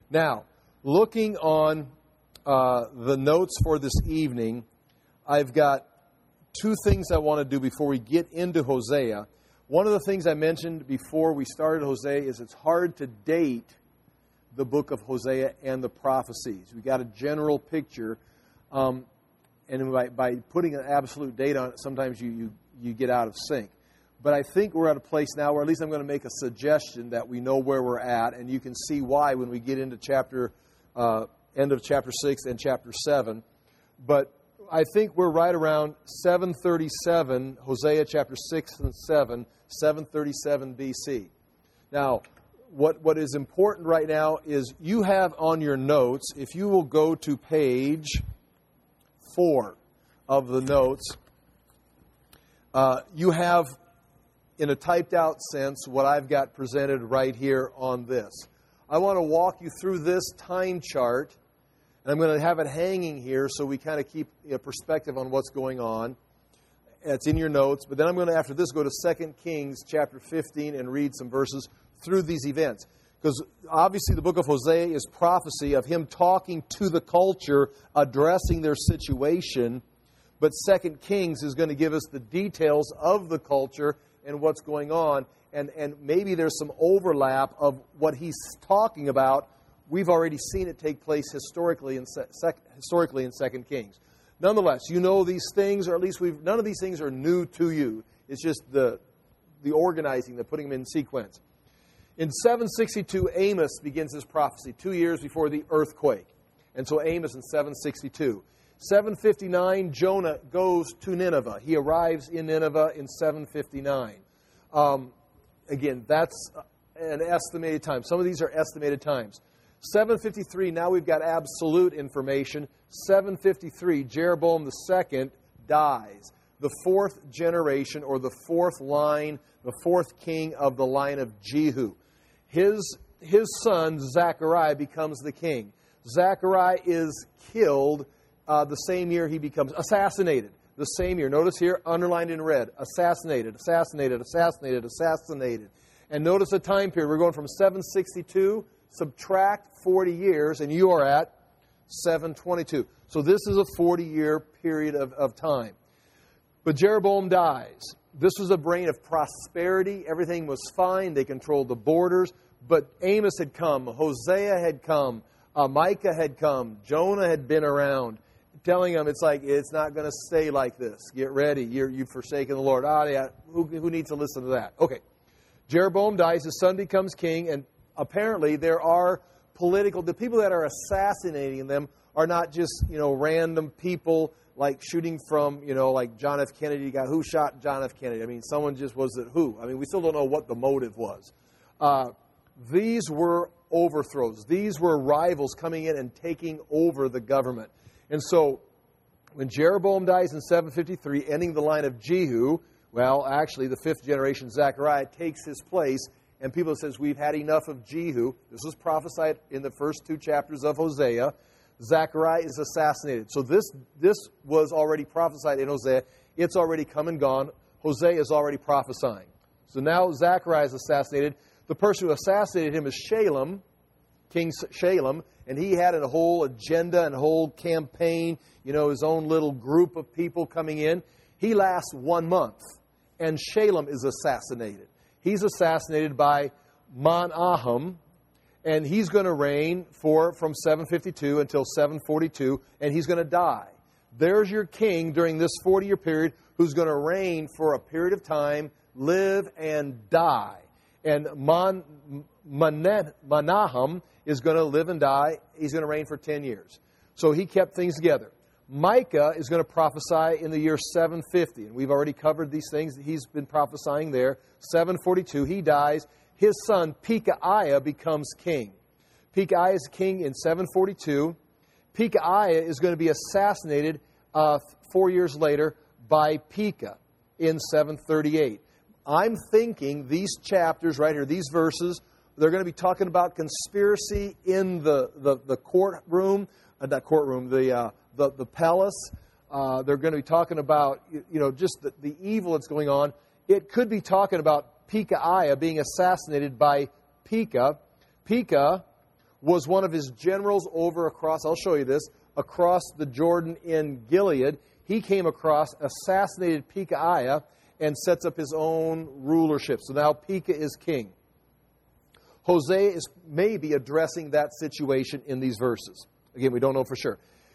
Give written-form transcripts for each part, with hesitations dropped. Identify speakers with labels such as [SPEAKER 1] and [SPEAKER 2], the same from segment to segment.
[SPEAKER 1] Now, looking on the notes for this evening, I've got two things I want to do before we get into Hosea. One of the things I mentioned before we started Hosea is it's hard to date the book of Hosea and the prophecies. We got a general picture, and by putting an absolute date on it, sometimes you get out of sync. But I think we're at a place now where at least I'm going to make a suggestion that we know where we're at, and you can see why when we get into end of chapter 6 and chapter 7. But I think we're right around 737, Hosea chapter 6 and 7, 737 BC. Now, what is important right now is you have on your notes, if you will go to page 4 of the notes, you have, in a typed out sense, what I've got presented right here on this. I want to walk you through this time chart, and I'm going to have it hanging here so we kind of keep a perspective on what's going on. It's in your notes, but then I'm going to, after this, go to 2 Kings chapter 15 and read some verses through these events. Because obviously the book of Hosea is prophecy of him talking to the culture, addressing their situation. But 2 Kings is going to give us the details of the culture and what's going on. And maybe there's some overlap of what he's talking about. We've already seen it take place historically in 2 Kings. Nonetheless, you know these things, or at least none of these things are new to you. It's just the organizing, the putting them in sequence. In 762, Amos begins his prophecy, 2 years before the earthquake. And so Amos in 762. 759, Jonah goes to Nineveh. He arrives in Nineveh in 759. Again, that's an estimated time. Some of these are estimated times. 753, now we've got absolute information. 753, Jeroboam II dies. The fourth generation, or the fourth line, the fourth king of the line of Jehu. His son, Zechariah, becomes the king. Zechariah is killed the same year he becomes assassinated. The same year. Notice here, underlined in red. Assassinated, assassinated, assassinated, assassinated. And notice the time period. We're going from 762, subtract 40 years, and you are at 722. So this is a 40-year period of time. But Jeroboam dies. This was a reign of prosperity. Everything was fine. They controlled the borders. But Amos had come. Hosea had come. Micah had come. Jonah had been around, telling them it's not going to stay like this. Get ready. You've forsaken the Lord. Yeah. Who needs to listen to that? Okay. Jeroboam dies. His son becomes king. And apparently there are the people that are assassinating them are not just, random people like shooting from, like John F. Kennedy. Who shot John F. Kennedy? I mean, someone just was it who? I mean, we still don't know what the motive was. These were overthrows. These were rivals coming in and taking over the government. And so when Jeroboam dies in 753, ending the line of Jehu, well, actually the fifth generation, Zechariah, takes his place. And people says, we've had enough of Jehu. This was prophesied in the first 2 chapters of Hosea. Zechariah is assassinated. So this was already prophesied in Hosea. It's already come and gone. Hosea is already prophesying. So now Zechariah is assassinated. The person who assassinated him is Shalem, King Shalem, and he had a whole agenda and a whole campaign, his own little group of people coming in. He lasts 1 month, and Shalem is assassinated. He's assassinated by Menahem, and he's going to reign from 752 until 742, and he's going to die. There's your king during this 40-year period who's going to reign for a period of time, live and die. And Menahem is going to live and die. He's going to reign for 10 years. So he kept things together. Micah is going to prophesy in the year 750. And we've already covered these things. He's been prophesying there. 742, he dies. His son, Pekahiah, becomes king. Pekahiah is king in 742. Pekahiah is going to be assassinated 4 years later by Pekah in 738. I'm thinking these chapters right here, these verses, they're going to be talking about conspiracy in the courtroom, the palace. They're going to be talking about, just the evil that's going on. It could be talking about Pekahiah being assassinated by Pekah. Pekah was one of his generals over across, I'll show you this, across the Jordan in Gilead. He came across, assassinated Pekahiah, and sets up his own rulership. So now Pekah is king. Hosea is maybe addressing that situation in these verses. Again, we don't know for sure.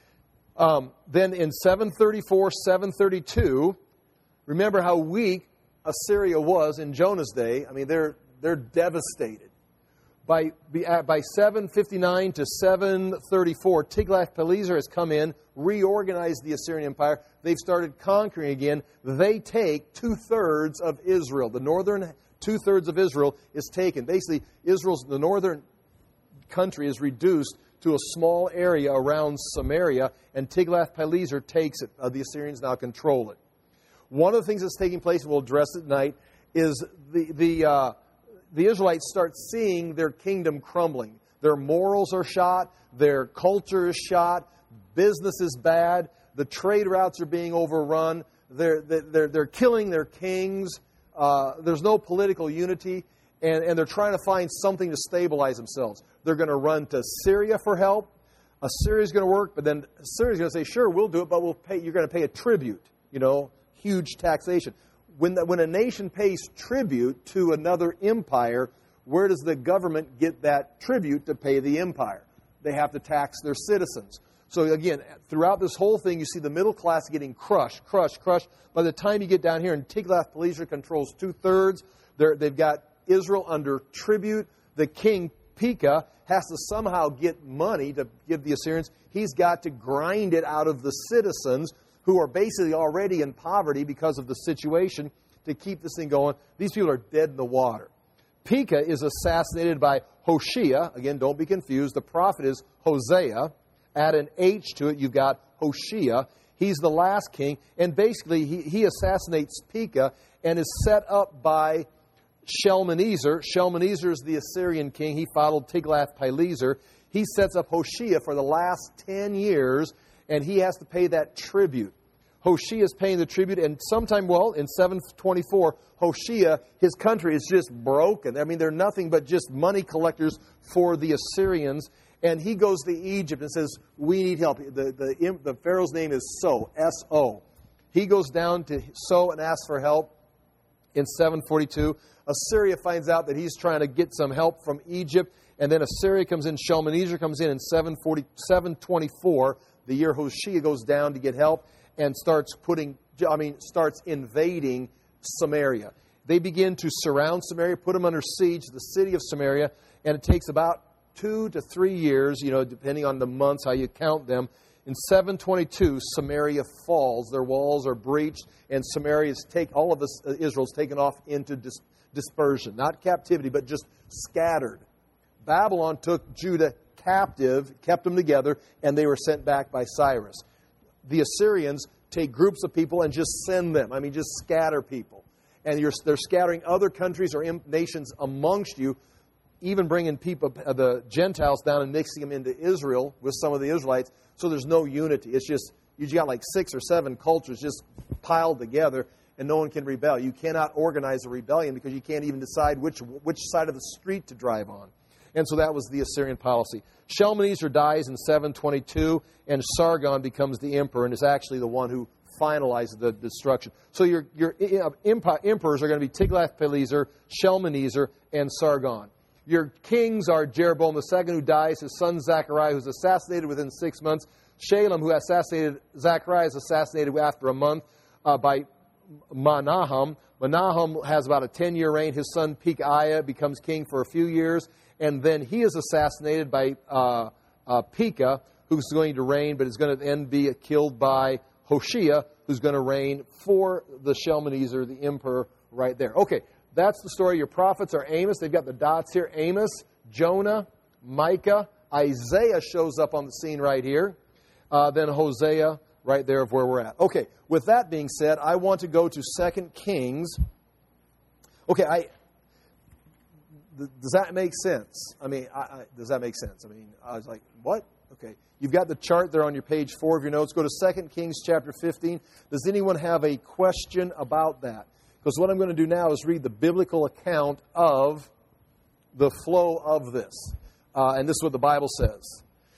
[SPEAKER 1] Then in 734, 732, remember how weak Assyria was in Jonah's day. I mean, they're devastated. By 759 to 734, Tiglath-Pileser has come in, reorganized the Assyrian Empire. They've started conquering again. They take 2/3 of Israel. The northern 2/3 of Israel is taken. Basically, the northern country is reduced to a small area around Samaria, and Tiglath-Pileser takes it. The Assyrians now control it. One of the things that's taking place, and we'll address it tonight, is the Israelites start seeing their kingdom crumbling. Their morals are shot. Their culture is shot. Business is bad. The trade routes are being overrun. They're killing their kings. There's no political unity. And they're trying to find something to stabilize themselves. They're going to run to Syria for help. Assyria's going to work, but then Assyria's going to say, sure, we'll do it, but you're going to pay a tribute. Huge taxation. When a nation pays tribute to another empire, where does the government get that tribute to pay the empire? They have to tax their citizens. So again, throughout this whole thing, you see the middle class getting crushed. By the time you get down here, and Tiglath-Pileser controls 2/3, they've got Israel under tribute. The king, Pekah, has to somehow get money to give the Assyrians. He's got to grind it out of the citizens who are basically already in poverty because of the situation to keep this thing going. These people are dead in the water. Pekah is assassinated by Hoshea. Again, don't be confused. The prophet is Hosea. Add an H to it, you've got Hoshea. He's the last king. And basically, he assassinates Pekah and is set up by Shalmaneser. Shalmaneser is the Assyrian king. He followed Tiglath-Pileser. He sets up Hoshea for the last 10 years, and he has to pay that tribute. Hoshea is paying the tribute, and sometime, in 724, Hoshea, his country is just broken. I mean, they're nothing but just money collectors for the Assyrians. And he goes to Egypt and says, we need help. The Pharaoh's name is So, S-O. He goes down to So and asks for help in 742. Assyria finds out that he's trying to get some help from Egypt. And then Assyria comes in, Shalmaneser comes in 724, the year Hoshea goes down to get help, and starts invading Samaria. They begin to surround Samaria, put them under siege, the city of Samaria, and it takes about 2 to 3 years, depending on the months, how you count them. In 722, Samaria falls. Their walls are breached, and all of Israel's taken off into dispersion. Not captivity, but just scattered. Babylon took Judah captive, kept them together, and they were sent back by Cyrus. The Assyrians take groups of people and just send them. Just scatter people. And they're scattering other countries or nations amongst you, even bringing people, the Gentiles down and mixing them into Israel with some of the Israelites. So there's no unity. It's just, you got like 6 or 7 cultures just piled together, and no one can rebel. You cannot organize a rebellion because you can't even decide which side of the street to drive on. And so that was the Assyrian policy. Shalmaneser dies in 722, and Sargon becomes the emperor and is actually the one who finalizes the destruction. So your emperors are going to be Tiglath-Pileser, Shalmaneser, and Sargon. Your kings are Jeroboam II, who dies, his son Zechariah, who's assassinated within 6 months. Shalem, who assassinated Zechariah, is assassinated after a month by Menahem. Menahem has about a 10-year reign. His son Pekahiah becomes king for a few years. And then he is assassinated by Pekah, who's going to reign, but is going to then be killed by Hoshea, who's going to reign for the Shalmaneser, the emperor, right there. Okay, that's the story. Your prophets are Amos. They've got the dots here. Amos, Jonah, Micah, Isaiah shows up on the scene right here. Then Hosea, right there of where we're at. Okay, with that being said, I want to go to 2 Kings. Okay, does that make sense? Does that make sense? I was like, what? Okay. You've got the chart there on your page 4 of your notes. Go to 2 Kings chapter 15. Does anyone have a question about that? Because what I'm going to do now is read the biblical account of the flow of this. And this is what the Bible says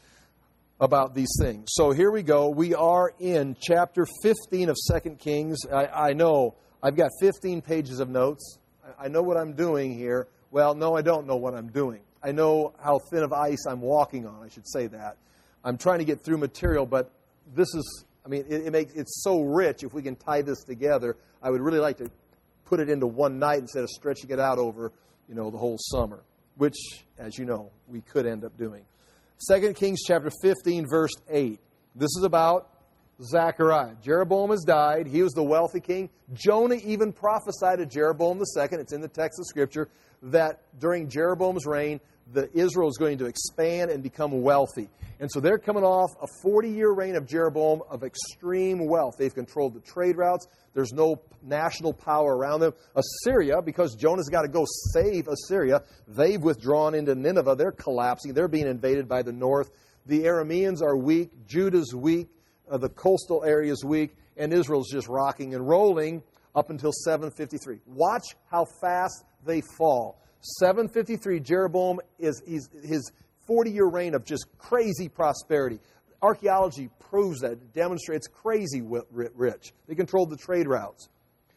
[SPEAKER 1] about these things. So here we go. We are in chapter 15 of 2 Kings. I know I've got 15 pages of notes. I know what I'm doing here. Well, no, I don't know what I'm doing. I know how thin of ice I'm walking on, I should say that. I'm trying to get through material, but this is, it's so rich if we can tie this together. I would really like to put it into one night instead of stretching it out over, the whole summer, which, as you know, we could end up doing. 2 Kings chapter 15, verse 8. This is about Zechariah. Jeroboam has died. He was the wealthy king. Jonah even prophesied to Jeroboam II. It's in the text of Scripture that during Jeroboam's reign, Israel is going to expand and become wealthy. And so they're coming off a 40-year reign of Jeroboam of extreme wealth. They've controlled the trade routes. There's no national power around them. Assyria, because Jonah's got to go save Assyria, they've withdrawn into Nineveh. They're collapsing. They're being invaded by the north. The Arameans are weak. Judah's weak. The coastal area is weak. And Israel's just rocking and rolling up until 753. Watch how fast they fall. 753, Jeroboam is his 40-year reign of just crazy prosperity. Archaeology proves that. It demonstrates crazy rich. They controlled the trade routes.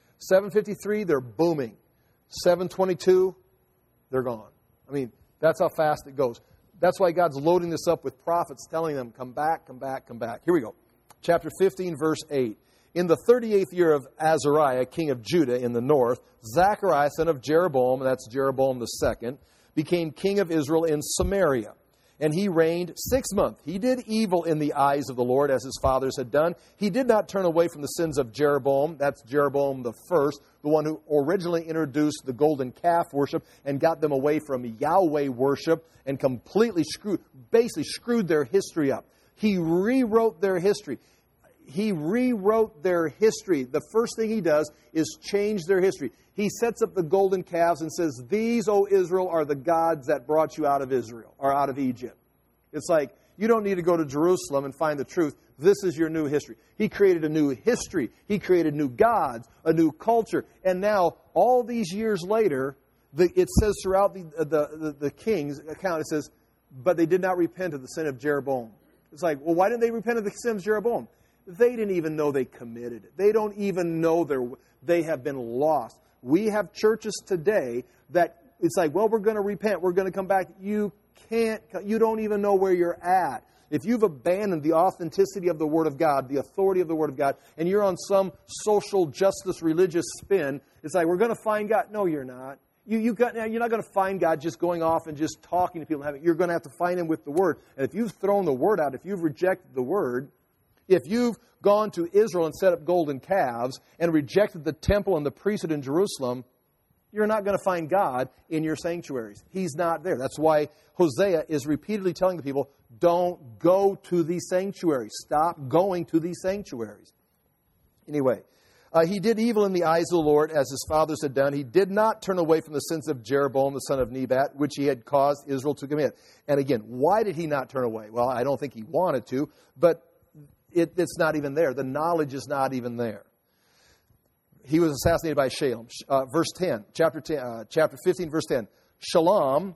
[SPEAKER 1] 753, they're booming. 722, they're gone. That's how fast it goes. That's why God's loading this up with prophets telling them, come back, come back, come back. Here we go. Chapter 15, verse 8. In the 38th year of Azariah, king of Judah in the north, Zechariah, son of Jeroboam, that's Jeroboam II, became king of Israel in Samaria. And he reigned 6 months. He did evil in the eyes of the Lord, as his fathers had done. He did not turn away from the sins of Jeroboam. That's Jeroboam the first, the one who originally introduced the golden calf worship and got them away from Yahweh worship and completely screwed their history up. He rewrote their history. The first thing he does is change their history. He sets up the golden calves and says, these, O Israel, are the gods that brought you out of Israel, or out of Egypt. It's like, you don't need to go to Jerusalem and find the truth. This is your new history. He created a new history. He created new gods, a new culture. And now, all these years later, it says throughout the King's account, it says, but they did not repent of the sin of Jeroboam. It's like, well, why didn't they repent of the sin of Jeroboam? They didn't even know they committed it. They don't even know they have been lost. We have churches today that it's like, well, we're going to repent. We're going to come back. You can't. You don't even know where you're at. If you've abandoned the authenticity of the Word of God, the authority of the Word of God, and you're on some social justice religious spin, it's like, we're going to find God. No, you're not. You're not going to find God just going off and just talking to people. You're going to have to find Him with the Word. And if you've thrown the Word out, if you've rejected the Word, if you've gone to Israel and set up golden calves and rejected the temple and the priesthood in Jerusalem, you're not going to find God in your sanctuaries. He's not there. That's why Hosea is repeatedly telling the people, don't go to these sanctuaries. Stop going to these sanctuaries. Anyway, he did evil in the eyes of the Lord as his fathers had done. He did not turn away from the sins of Jeroboam, the son of Nebat, which he had caused Israel to commit. And again, why did he not turn away? Well, I don't think he wanted to, but it's not even there. The knowledge is not even there. He was assassinated by Shalom. Verse 10, chapter 15, verse 10. Shalom,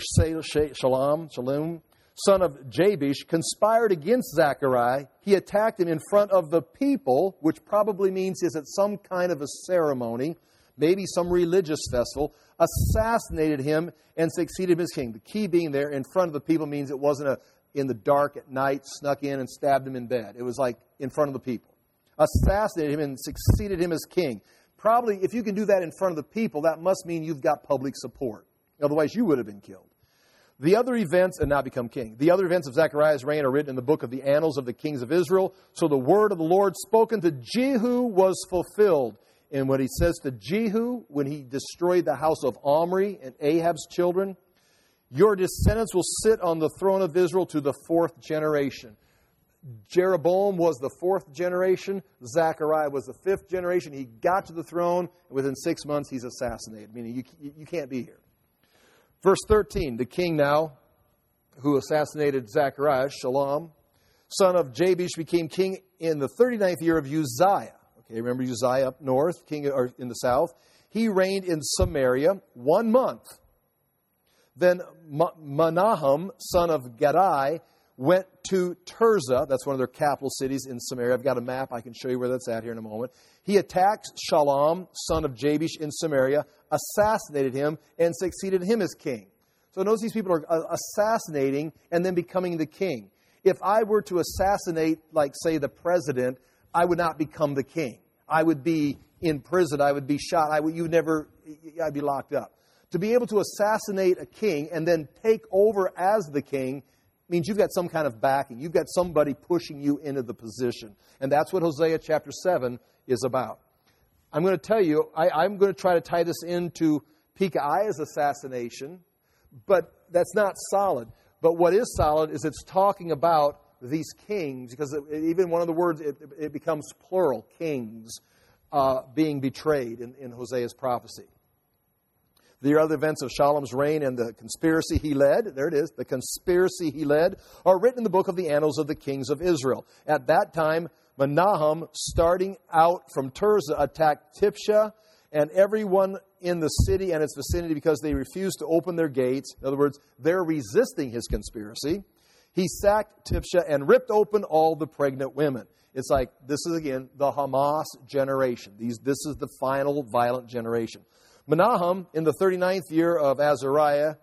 [SPEAKER 1] son of Jabesh, conspired against Zechariah. He attacked him in front of the people, which probably means is at some kind of a ceremony, maybe some religious festival, assassinated him and succeeded him as king. The key being there in front of the people means it wasn't in the dark at night, snuck in and stabbed him in bed. It was like in front of the people. Assassinated him and succeeded him as king. Probably, if you can do that in front of the people, that must mean you've got public support. Otherwise, you would have been killed. The other events, and not become king. The other events of Zechariah's reign are written in the book of the Annals of the Kings of Israel. So the word of the Lord spoken to Jehu was fulfilled. And what he says to Jehu, when he destroyed the house of Omri and Ahab's children, your descendants will sit on the throne of Israel to the 4th generation. Jeroboam was the 4th generation. Zechariah was the 5th generation. He got to the throne, and within 6 months he's assassinated, meaning you can't be here. Verse 13, the king now, who assassinated Zechariah, Shalom, son of Jabesh, became king in the 39th year of Uzziah. Okay, remember Uzziah up north, king in the south. He reigned in Samaria 1 month. Then Menahem, son of Gadai, went to Tirzah. That's one of their capital cities in Samaria. I've got a map. I can show you where that's at here in a moment. He attacked Shallum, son of Jabesh, in Samaria, assassinated him, and succeeded him as king. So notice these people are assassinating and then becoming the king. If I were to assassinate, like, say, the president, I would not become the king. I would be in prison. I would be shot. I'd be locked up. To be able to assassinate a king and then take over as the king means you've got some kind of backing. You've got somebody pushing you into the position. And that's what Hosea chapter 7 is about. I'm going to tell you, I'm going to try to tie this into Pekahiah's assassination, but that's not solid. But what is solid is it's talking about these kings, because even one of the words, it becomes plural, kings, being betrayed in Hosea's prophecy. The other events of Shallum's reign and the conspiracy he led, there it is, the conspiracy he led, are written in the book of the annals of the kings of Israel. At that time, Menahem, starting out from Tirzah, attacked Tipshah and everyone in the city and its vicinity because they refused to open their gates. In other words, they're resisting his conspiracy. He sacked Tipshah and ripped open all the pregnant women. It's like, this is again the Hamas generation. This is the final violent generation. Menahem, in the 39th year of Azariah,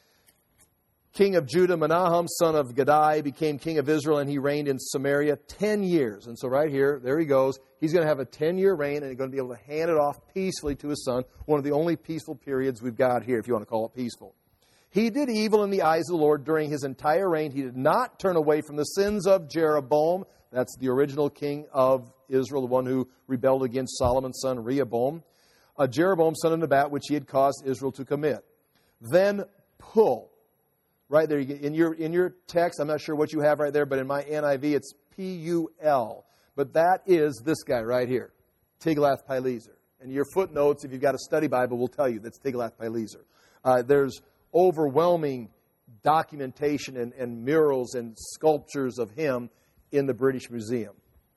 [SPEAKER 1] king of Judah, Menahem, son of Gadai, became king of Israel, and he reigned in Samaria 10 years. And so right here, there he goes. He's going to have a 10-year reign, and he's going to be able to hand it off peacefully to his son, one of the only peaceful periods we've got here, if you want to call it peaceful. He did evil in the eyes of the Lord during his entire reign. He did not turn away from the sins of Jeroboam. That's the original king of Israel, the one who rebelled against Solomon's son Rehoboam. Jeroboam, son of Nebat, which he had caused Israel to commit. Then Pul. Right there, in your text, I'm not sure what you have right there, but in my NIV, it's P-U-L. But that is this guy right here, Tiglath-Pileser. And your footnotes, if you've got a study Bible, will tell you that's Tiglath-Pileser. There's overwhelming documentation and murals and sculptures of him in the British Museum.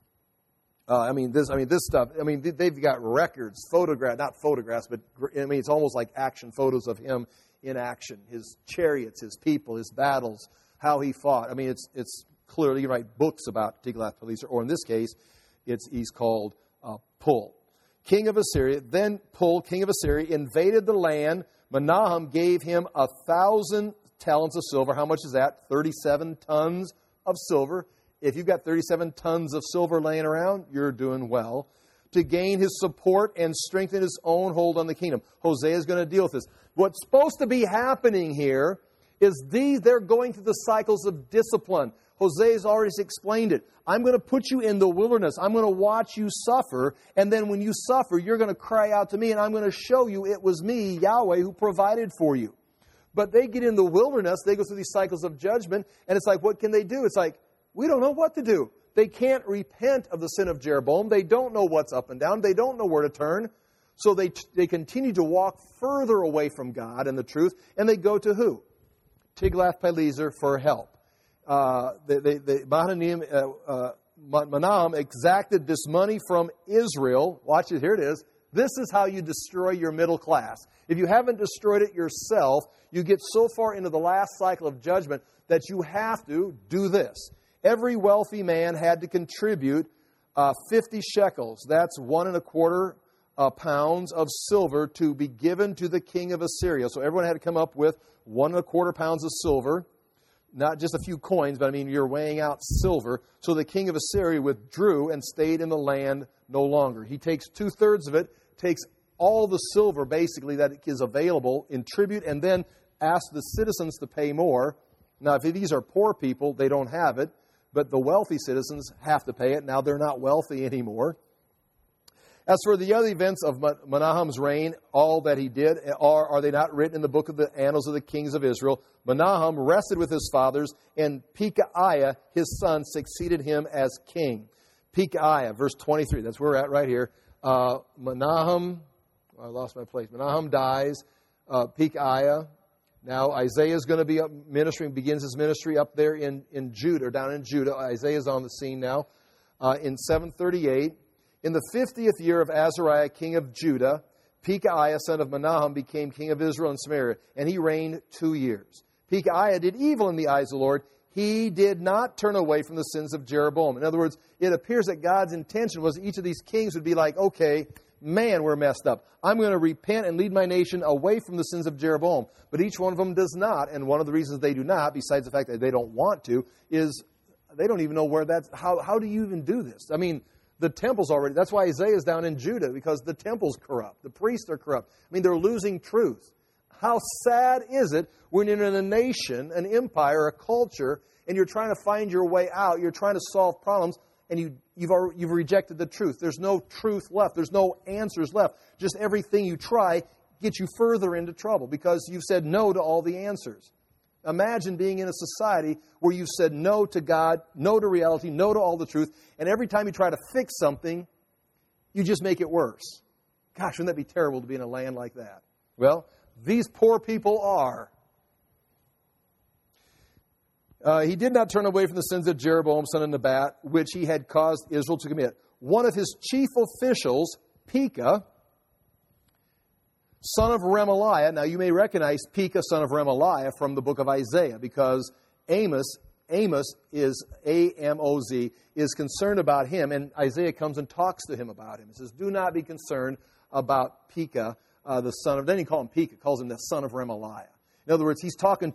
[SPEAKER 1] This stuff. They've got records, not photographs, but it's almost like action photos of him in action. His chariots, his people, his battles, how he fought. It's clearly, you write books about Tiglath-Pileser, or in this case, he's called Pul, king of Assyria. Then Pul, king of Assyria, invaded the land. Menahem gave him 1,000 talents of silver. How much is that? 37 tons of silver. If you've got 37 tons of silver laying around, you're doing well. To gain his support and strengthen his own hold on the kingdom. Hosea is going to deal with this. What's supposed to be happening here is they're going through the cycles of discipline. Hosea has already explained it. I'm going to put you in the wilderness. I'm going to watch you suffer. And then when you suffer, you're going to cry out to me. And I'm going to show you it was me, Yahweh, who provided for you. But they get in the wilderness. They go through these cycles of judgment. And it's like, what can they do? It's like, we don't know what to do. They can't repent of the sin of Jeroboam. They don't know what's up and down. They don't know where to turn. So they continue to walk further away from God and the truth. And they go to who? Tiglath-Pileser for help. Menahem exacted this money from Israel. Watch it, here it is. This is how you destroy your middle class. If you haven't destroyed it yourself, you get so far into the last cycle of judgment that you have to do this. Every wealthy man had to contribute 50 shekels. That's 1.25 pounds of silver to be given to the king of Assyria. So everyone had to come up with 1.25 pounds of silver. Not just a few coins, but you're weighing out silver. So the king of Assyria withdrew and stayed in the land no longer. He takes 2/3 of it, takes all the silver basically that is available in tribute, and then asks the citizens to pay more. Now, if these are poor people, they don't have it. But the wealthy citizens have to pay it. Now they're not wealthy anymore. As for the other events of Menahem's reign, all that he did, are they not written in the book of the annals of the kings of Israel? Menahem rested with his fathers, and Pekahiah, his son, succeeded him as king. Pekahiah, verse 23, that's where we're at right here. Menahem, I lost my place. Menahem dies. Pekahiah. Now, Isaiah is going to be begins his ministry up there in Judah, or down in Judah. Isaiah is on the scene now. In 738, in the 50th year of Azariah, king of Judah, Pekahiah, son of Menahem, became king of Israel and Samaria, and he reigned 2 years. Pekahiah did evil in the eyes of the Lord. He did not turn away from the sins of Jeroboam. In other words, it appears that God's intention was each of these kings would be like, okay, man, we're messed up. I'm going to repent and lead my nation away from the sins of Jeroboam. But each one of them does not. And one of the reasons they do not, besides the fact that they don't want to, is they don't even know where that's, how do you even do this? I mean, the temple's already, that's why Isaiah's down in Judah, because the temple's corrupt. The priests are corrupt. I mean, they're losing truth. How sad is it when you're in a nation, an empire, a culture, and you're trying to find your way out, you're trying to solve problems, and you've rejected the truth. There's no truth left. There's no answers left. Just everything you try gets you further into trouble because you've said no to all the answers. Imagine being in a society where you've said no to God, no to reality, no to all the truth, and every time you try to fix something, you just make it worse. Gosh, wouldn't that be terrible to be in a land like that? Well, these poor people are. He did not turn away from the sins of Jeroboam, son of Nebat, which he had caused Israel to commit. One of his chief officials, Pekah, son of Remaliah. Now, you may recognize Pekah, son of Remaliah, from the book of Isaiah, because Amos is A-M-O-Z, is concerned about him, and Isaiah comes and talks to him about him. He says, do not be concerned about Pekah, the son of, then he calls him Pekah, calls him the son of Remaliah. In other words,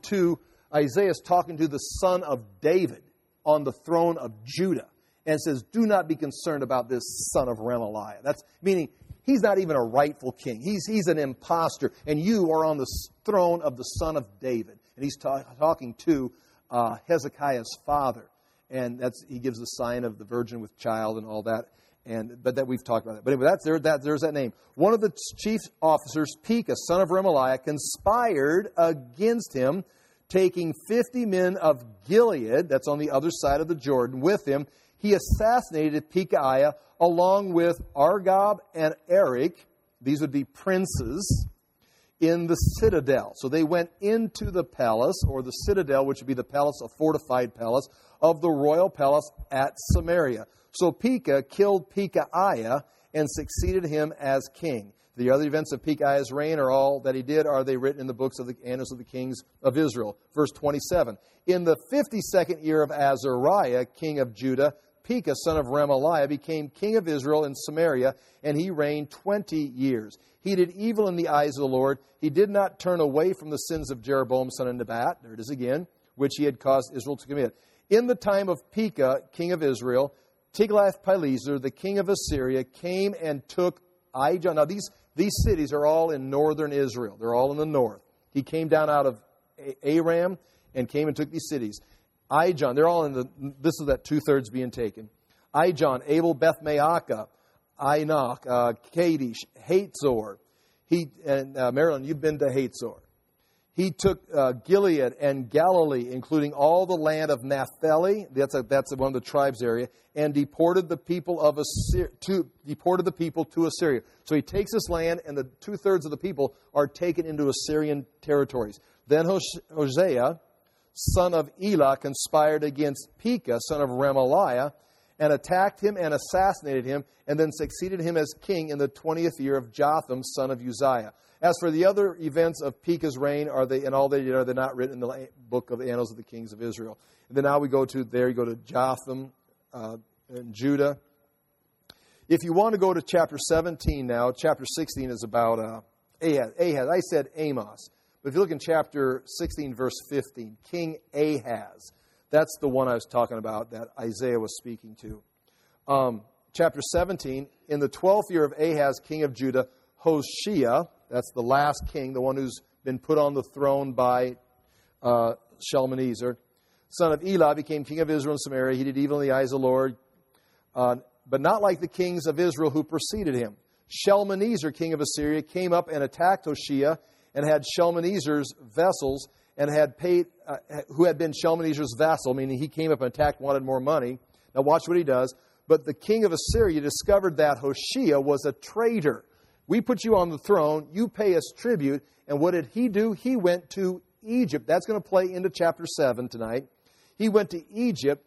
[SPEAKER 1] Isaiah's talking to the son of David on the throne of Judah, and says, do not be concerned about this son of Remaliah. That's meaning he's not even a rightful king. He's an imposter, and you are on the throne of the son of David. And he's talking to Hezekiah's father, and he gives the sign of the virgin with child and all that. But that we've talked about that. But anyway, there's that name. One of the chief officers, Pekah, son of Remaliah, conspired against him, taking 50 men of Gilead, that's on the other side of the Jordan, with him. He assassinated Pekahiah along with Argob and Eric. These would be princes in the citadel. So they went into the palace, or the citadel, which would be the palace, a fortified palace, of the royal palace at Samaria. So Pekah killed Pekahiah and succeeded him as king. The other events of Pekahiah's reign are all that he did, are they written in the books of the annals of the kings of Israel. Verse 27. In the 52nd year of Azariah, king of Judah, Pekah, son of Remaliah, became king of Israel in Samaria, and he reigned 20 years. He did evil in the eyes of the Lord. He did not turn away from the sins of Jeroboam, son of Nebat, there it is again, which he had caused Israel to commit. In the time of Pekah, king of Israel, Tiglath-Pileser, the king of Assyria, came and took Aijalon. Now, these cities are all in northern Israel. They're all in the north. He came down out of Aram and came and took these cities. Aijalon, they're all this is that 2/3 being taken. Aijalon, Abel, Beth-Maacah, Ainoch, Kadesh, Hatzor. Maryland, you've been to Hatzor. He took Gilead and Galilee, including all the land of Naphtali. That's one of the tribes area, and deported the people to Assyria. So he takes this land, and the 2/3 of the people are taken into Assyrian territories. Then Hosea, son of Elah, conspired against Pekah, son of Remaliah, and attacked him and assassinated him, and then succeeded him as king in the 20th year of Jotham, son of Uzziah. As for the other events of Pekah's reign, are they not written in the book of the annals of the kings of Israel? And then now you go to Jotham and Judah. If you want to go to chapter 17 now, chapter 16 is about Ahaz. I said Amos. But if you look in chapter 16, verse 15, King Ahaz. That's the one I was talking about that Isaiah was speaking to. Chapter 17, in the 12th year of Ahaz, king of Judah, Hoshea, that's the last king, the one who's been put on the throne by Shalmaneser, son of Elah, became king of Israel and Samaria. He did evil in the eyes of the Lord, but not like the kings of Israel who preceded him. Shalmaneser, king of Assyria, came up and attacked Hoshea and had Shalmaneser's vessels and had paid, who had been Shalmaneser's vassal, meaning he came up and attacked, wanted more money. Now watch what he does. But the king of Assyria discovered that Hoshea was a traitor. We put you on the throne, you pay us tribute. And what did he do? He went to Egypt. That's going to play into chapter 7 tonight. He went to Egypt.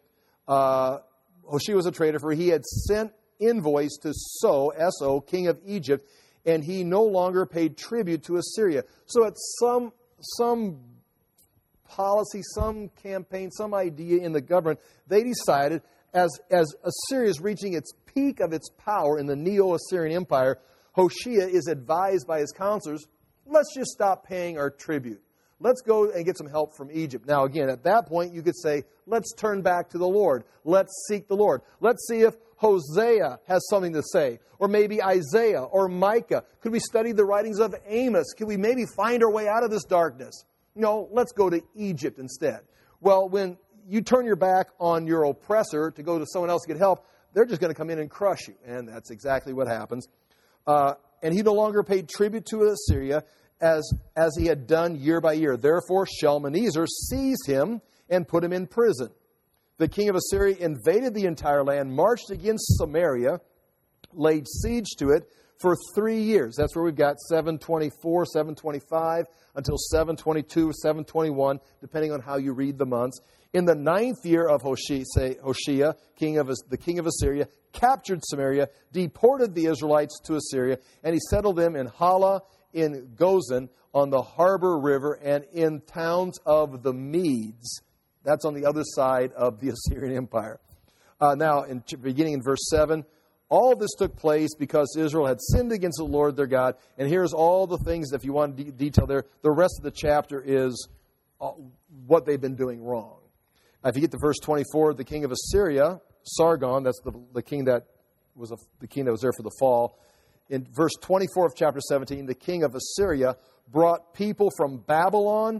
[SPEAKER 1] Hoshea was a traitor, for he had sent envoys to So, S-O, king of Egypt, and he no longer paid tribute to Assyria. So it's some policy, some campaign, some idea in the government, they decided as Assyria is reaching its peak of its power in the Neo-Assyrian Empire, Hoshea is advised by his counselors, let's just stop paying our tribute. Let's go and get some help from Egypt. Now, again, at that point, you could say, let's turn back to the Lord. Let's seek the Lord. Let's see if Hosea has something to say, or maybe Isaiah or Micah. Could we study the writings of Amos? Could we maybe find our way out of this darkness? No, let's go to Egypt instead. Well, when you turn your back on your oppressor to go to someone else to get help, they're just going to come in and crush you. And that's exactly what happens. And he no longer paid tribute to Assyria as he had done year by year. Therefore, Shalmaneser seized him and put him in prison. The king of Assyria invaded the entire land, marched against Samaria, laid siege to it for 3 years. That's where we've got 724, 725, until 722, 721, depending on how you read the months. In the 9th year of Hoshea, the king of Assyria, captured Samaria, deported the Israelites to Assyria, and he settled them in Hala, in Gozan, on the harbor river, and in towns of the Medes. That's on the other side of the Assyrian Empire. Now, beginning in verse 7, all this took place because Israel had sinned against the Lord their God. And here's all the things, if you want to detail there, the rest of the chapter is what they've been doing wrong. If you get to verse 24, the king of Assyria, Sargon, that's the king that was there for the fall. In verse 24 of chapter 17, the king of Assyria brought people from Babylon,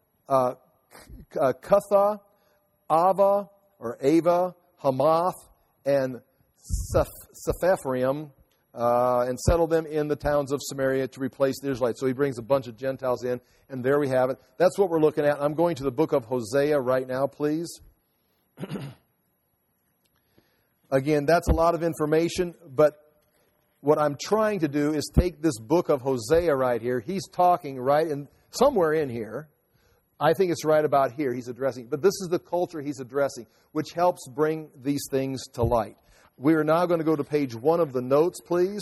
[SPEAKER 1] Cutha, Ava, Hamath, and Sephathraim, and settled them in the towns of Samaria to replace the Israelites. So he brings a bunch of Gentiles in, and there we have it. That's what we're looking at. I'm going to the book of Hosea right now, please. Again, that's a lot of information, but what I'm trying to do is take this book of Hosea right here. He's talking right in somewhere in here. I think it's right about here he's addressing. But this is the culture he's addressing, which helps bring these things to light. We are now going to go to page 1 of the notes, please.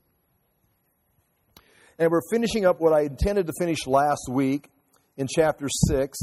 [SPEAKER 1] And we're finishing up what I intended to finish last week in chapter 6.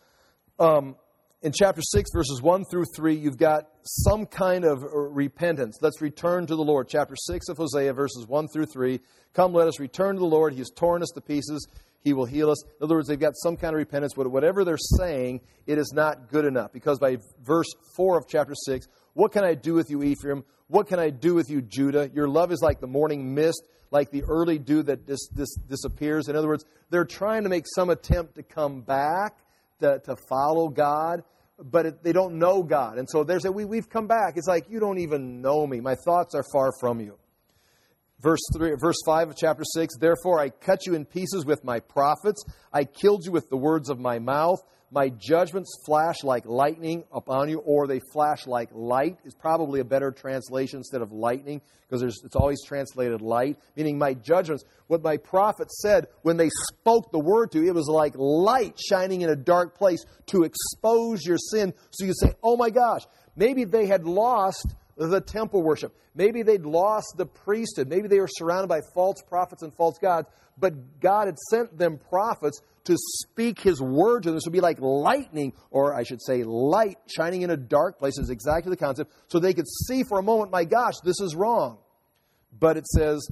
[SPEAKER 1] In chapter 6, verses 1 through 3, you've got some kind of repentance. Let's return to the Lord. Chapter 6 of Hosea, verses 1 through 3. Come, let us return to the Lord. He has torn us to pieces. He will heal us. In other words, they've got some kind of repentance. But whatever they're saying, it is not good enough. Because by verse 4 of chapter 6, what can I do with you, Ephraim? What can I do with you, Judah? Your love is like the morning mist, like the early dew that disappears. In other words, they're trying to make some attempt to come back, to follow God, but they don't know God. And so they say, we've come back. It's like, you don't even know me. My thoughts are far from you. Verse 5 of chapter 6, therefore I cut you in pieces with my prophets. I killed you with the words of my mouth. My judgments flash like lightning upon you, or they flash like light is probably a better translation instead of lightning, because it's always translated light, meaning my judgments. What my prophets said when they spoke the word to you, it was like light shining in a dark place to expose your sin. So you say, oh my gosh, maybe they had lost the temple worship. Maybe they'd lost the priesthood. Maybe they were surrounded by false prophets and false gods, but God had sent them prophets to speak His word to them. This would be like lightning, or I should say light, shining in a dark place is exactly the concept, so they could see for a moment, my gosh, this is wrong. But it says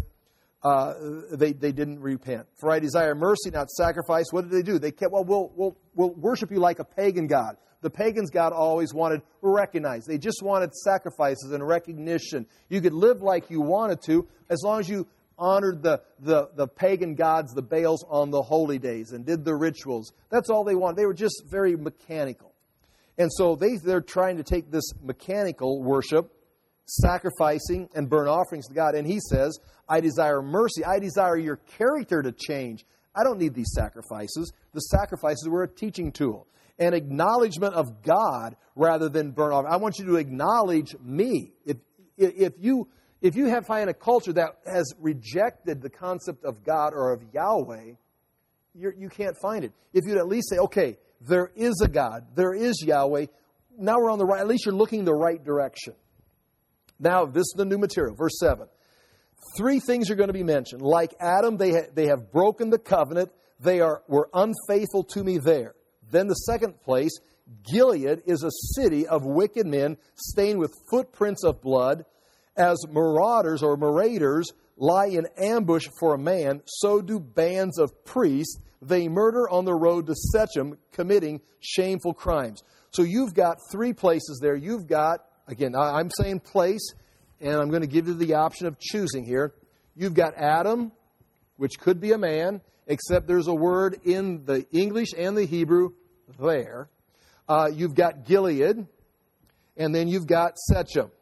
[SPEAKER 1] they didn't repent. For I desire mercy, not sacrifice. What did they do? They kept, we'll worship you like a pagan god. The pagans' God always wanted recognized. They just wanted sacrifices and recognition. You could live like you wanted to as long as you honored the pagan gods, the Baals, on the holy days and did the rituals. That's all they wanted. They were just very mechanical. And so they're trying to take this mechanical worship, sacrificing and burnt offerings to God. And He says, I desire mercy. I desire your character to change. I don't need these sacrifices. The sacrifices were a teaching tool. An acknowledgement of God rather than burnt offering. I want you to acknowledge me. If you find a culture that has rejected the concept of God or of Yahweh, you can't find it. If you'd at least say, okay, there is a God, there is Yahweh, now we're on the right, at least you're looking the right direction. Now, this is the new material, verse 7. Three things are going to be mentioned. Like Adam, they have broken the covenant. They were unfaithful to me there. Then the second place, Gilead is a city of wicked men stained with footprints of blood. As marauders or marauders lie in ambush for a man, so do bands of priests. They murder on the road to Shechem, committing shameful crimes. So you've got three places there. You've got, again, I'm saying place, and I'm going to give you the option of choosing here. You've got Adam, which could be a man, except there's a word in the English and the Hebrew there. You've got Gilead, and then you've got Shechem.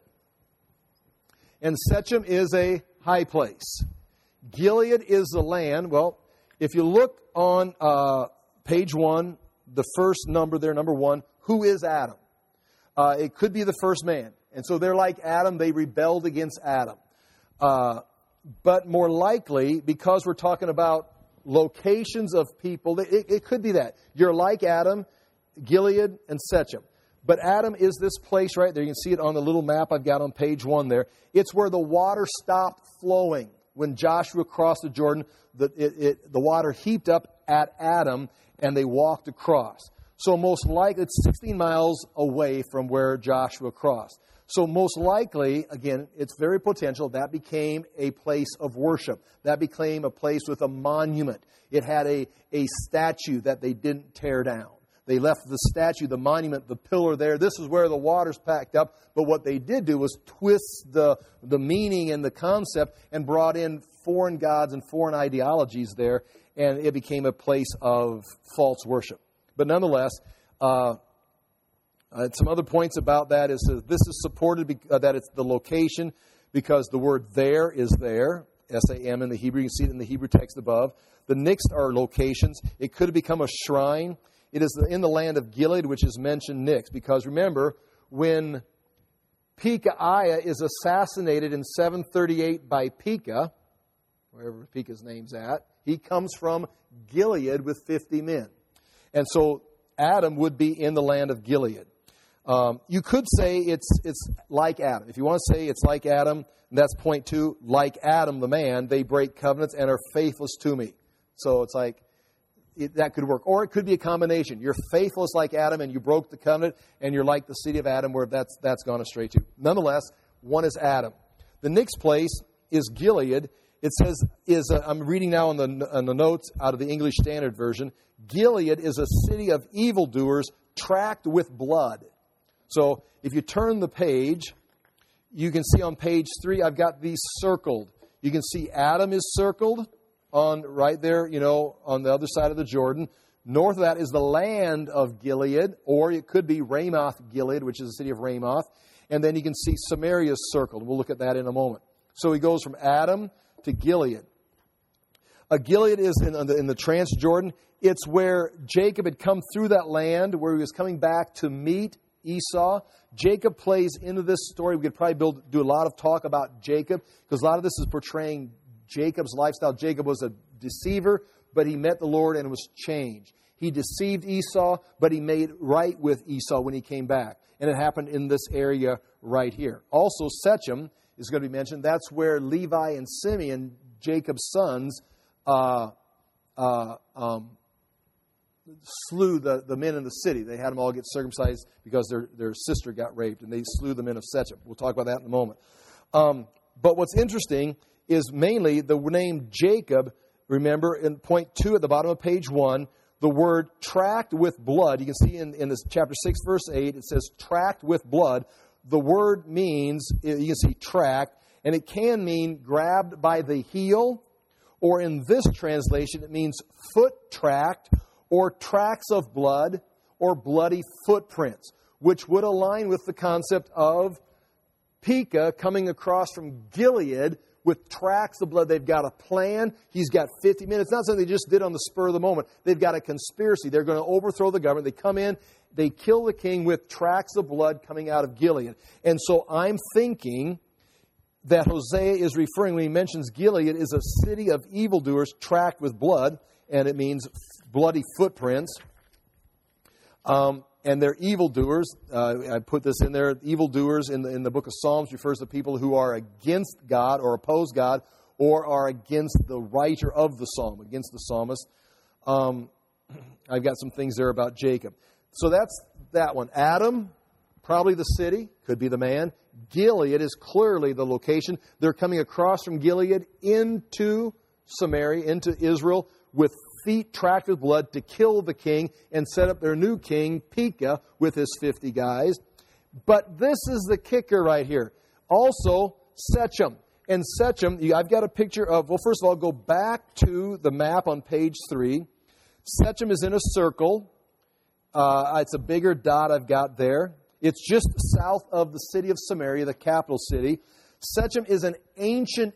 [SPEAKER 1] And Shechem is a high place. Gilead is the land. Well, if you look on page 1, the first number there, number 1, who is Adam? It could be the first man. And so they're like Adam. They rebelled against Adam. But more likely, because we're talking about locations of people, it could be that. You're like Adam, Gilead, and Shechem. But Adam is this place right there. You can see it on the little map I've got on page 1 there. It's where the water stopped flowing. When Joshua crossed the Jordan, the water heaped up at Adam, and they walked across. So most likely, it's 16 miles away from where Joshua crossed. So most likely, again, it's very potential, that became a place of worship. That became a place with a monument. It had a statue that they didn't tear down. They left the statue, the monument, the pillar there. This is where the water's packed up. But what they did do was twist the meaning and the concept and brought in foreign gods and foreign ideologies there. And it became a place of false worship. But nonetheless, some other points about that is this is supported that it's the location because the word there is there, S-A-M in the Hebrew. You can see it in the Hebrew text above. The next are locations. It could have become a shrine. It is in the land of Gilead, which is mentioned next. Because remember, when Pekahiah is assassinated in 738 by Pekah, wherever Pekah's name's at, he comes from Gilead with 50 men. And so Adam would be in the land of Gilead. You could say it's like Adam. If you want to say it's like Adam, that's point 2. Like Adam, the man, they break covenants and are faithless to me. So it's like, that could work. Or it could be a combination. You're faithless like Adam and you broke the covenant, and you're like the city of Adam where that's gone astray too. Nonetheless, one is Adam. The next place is Gilead. It says, I'm reading now on the notes out of the English Standard Version, Gilead is a city of evildoers tracked with blood. So if you turn the page, you can see on page 3, I've got these circled. You can see Adam is circled on right there, on the other side of the Jordan. North of that is the land of Gilead, or it could be Ramoth Gilead, which is the city of Ramoth. And then you can see Samaria circled. We'll look at that in a moment. So he goes from Adam to Gilead. Gilead is in the Transjordan. It's where Jacob had come through that land, where he was coming back to meet Esau. Jacob plays into this story. We could probably do a lot of talk about Jacob, because a lot of this is portraying Jacob's lifestyle. Jacob was a deceiver, but he met the Lord and was changed. He deceived Esau, but he made right with Esau when he came back. And it happened in this area right here. Also, Shechem is going to be mentioned. That's where Levi and Simeon, Jacob's sons, slew the men in the city. They had them all get circumcised because their sister got raped, and they slew the men of Shechem. We'll talk about that in a moment. But what's interesting is mainly the name Jacob. Remember, in point 2 at the bottom of page 1, the word tracked with blood. You can see in this chapter 6, verse 8, it says tracked with blood. The word means, you can see tracked, and it can mean grabbed by the heel, or in this translation, it means foot tracked, or tracks of blood, or bloody footprints, which would align with the concept of Pekah coming across from Gilead with tracks of blood. They've got a plan. He's got 50 men. It's not something they just did on the spur of the moment. They've got a conspiracy. They're going to overthrow the government. They come in, they kill the king with tracks of blood coming out of Gilead. And so I'm thinking that Hosea is referring, when he mentions Gilead, is a city of evildoers tracked with blood, and it means bloody footprints. And they're evildoers. I put this in there. Evildoers in the book of Psalms refers to people who are against God or oppose God or are against the writer of the psalm, against the psalmist. I've got some things there about Jacob. So that's that one. Adam, probably the city, could be the man. Gilead is clearly the location. They're coming across from Gilead into Samaria, into Israel, with feet tracked with blood to kill the king and set up their new king, Pekah, with his 50 guys. But this is the kicker right here. Also, Shechem. And Shechem, I've got a picture of, well, first of all, go back to the map on page 3. Shechem is in a circle. It's a bigger dot I've got there. It's just south of the city of Samaria, the capital city. Shechem is an ancient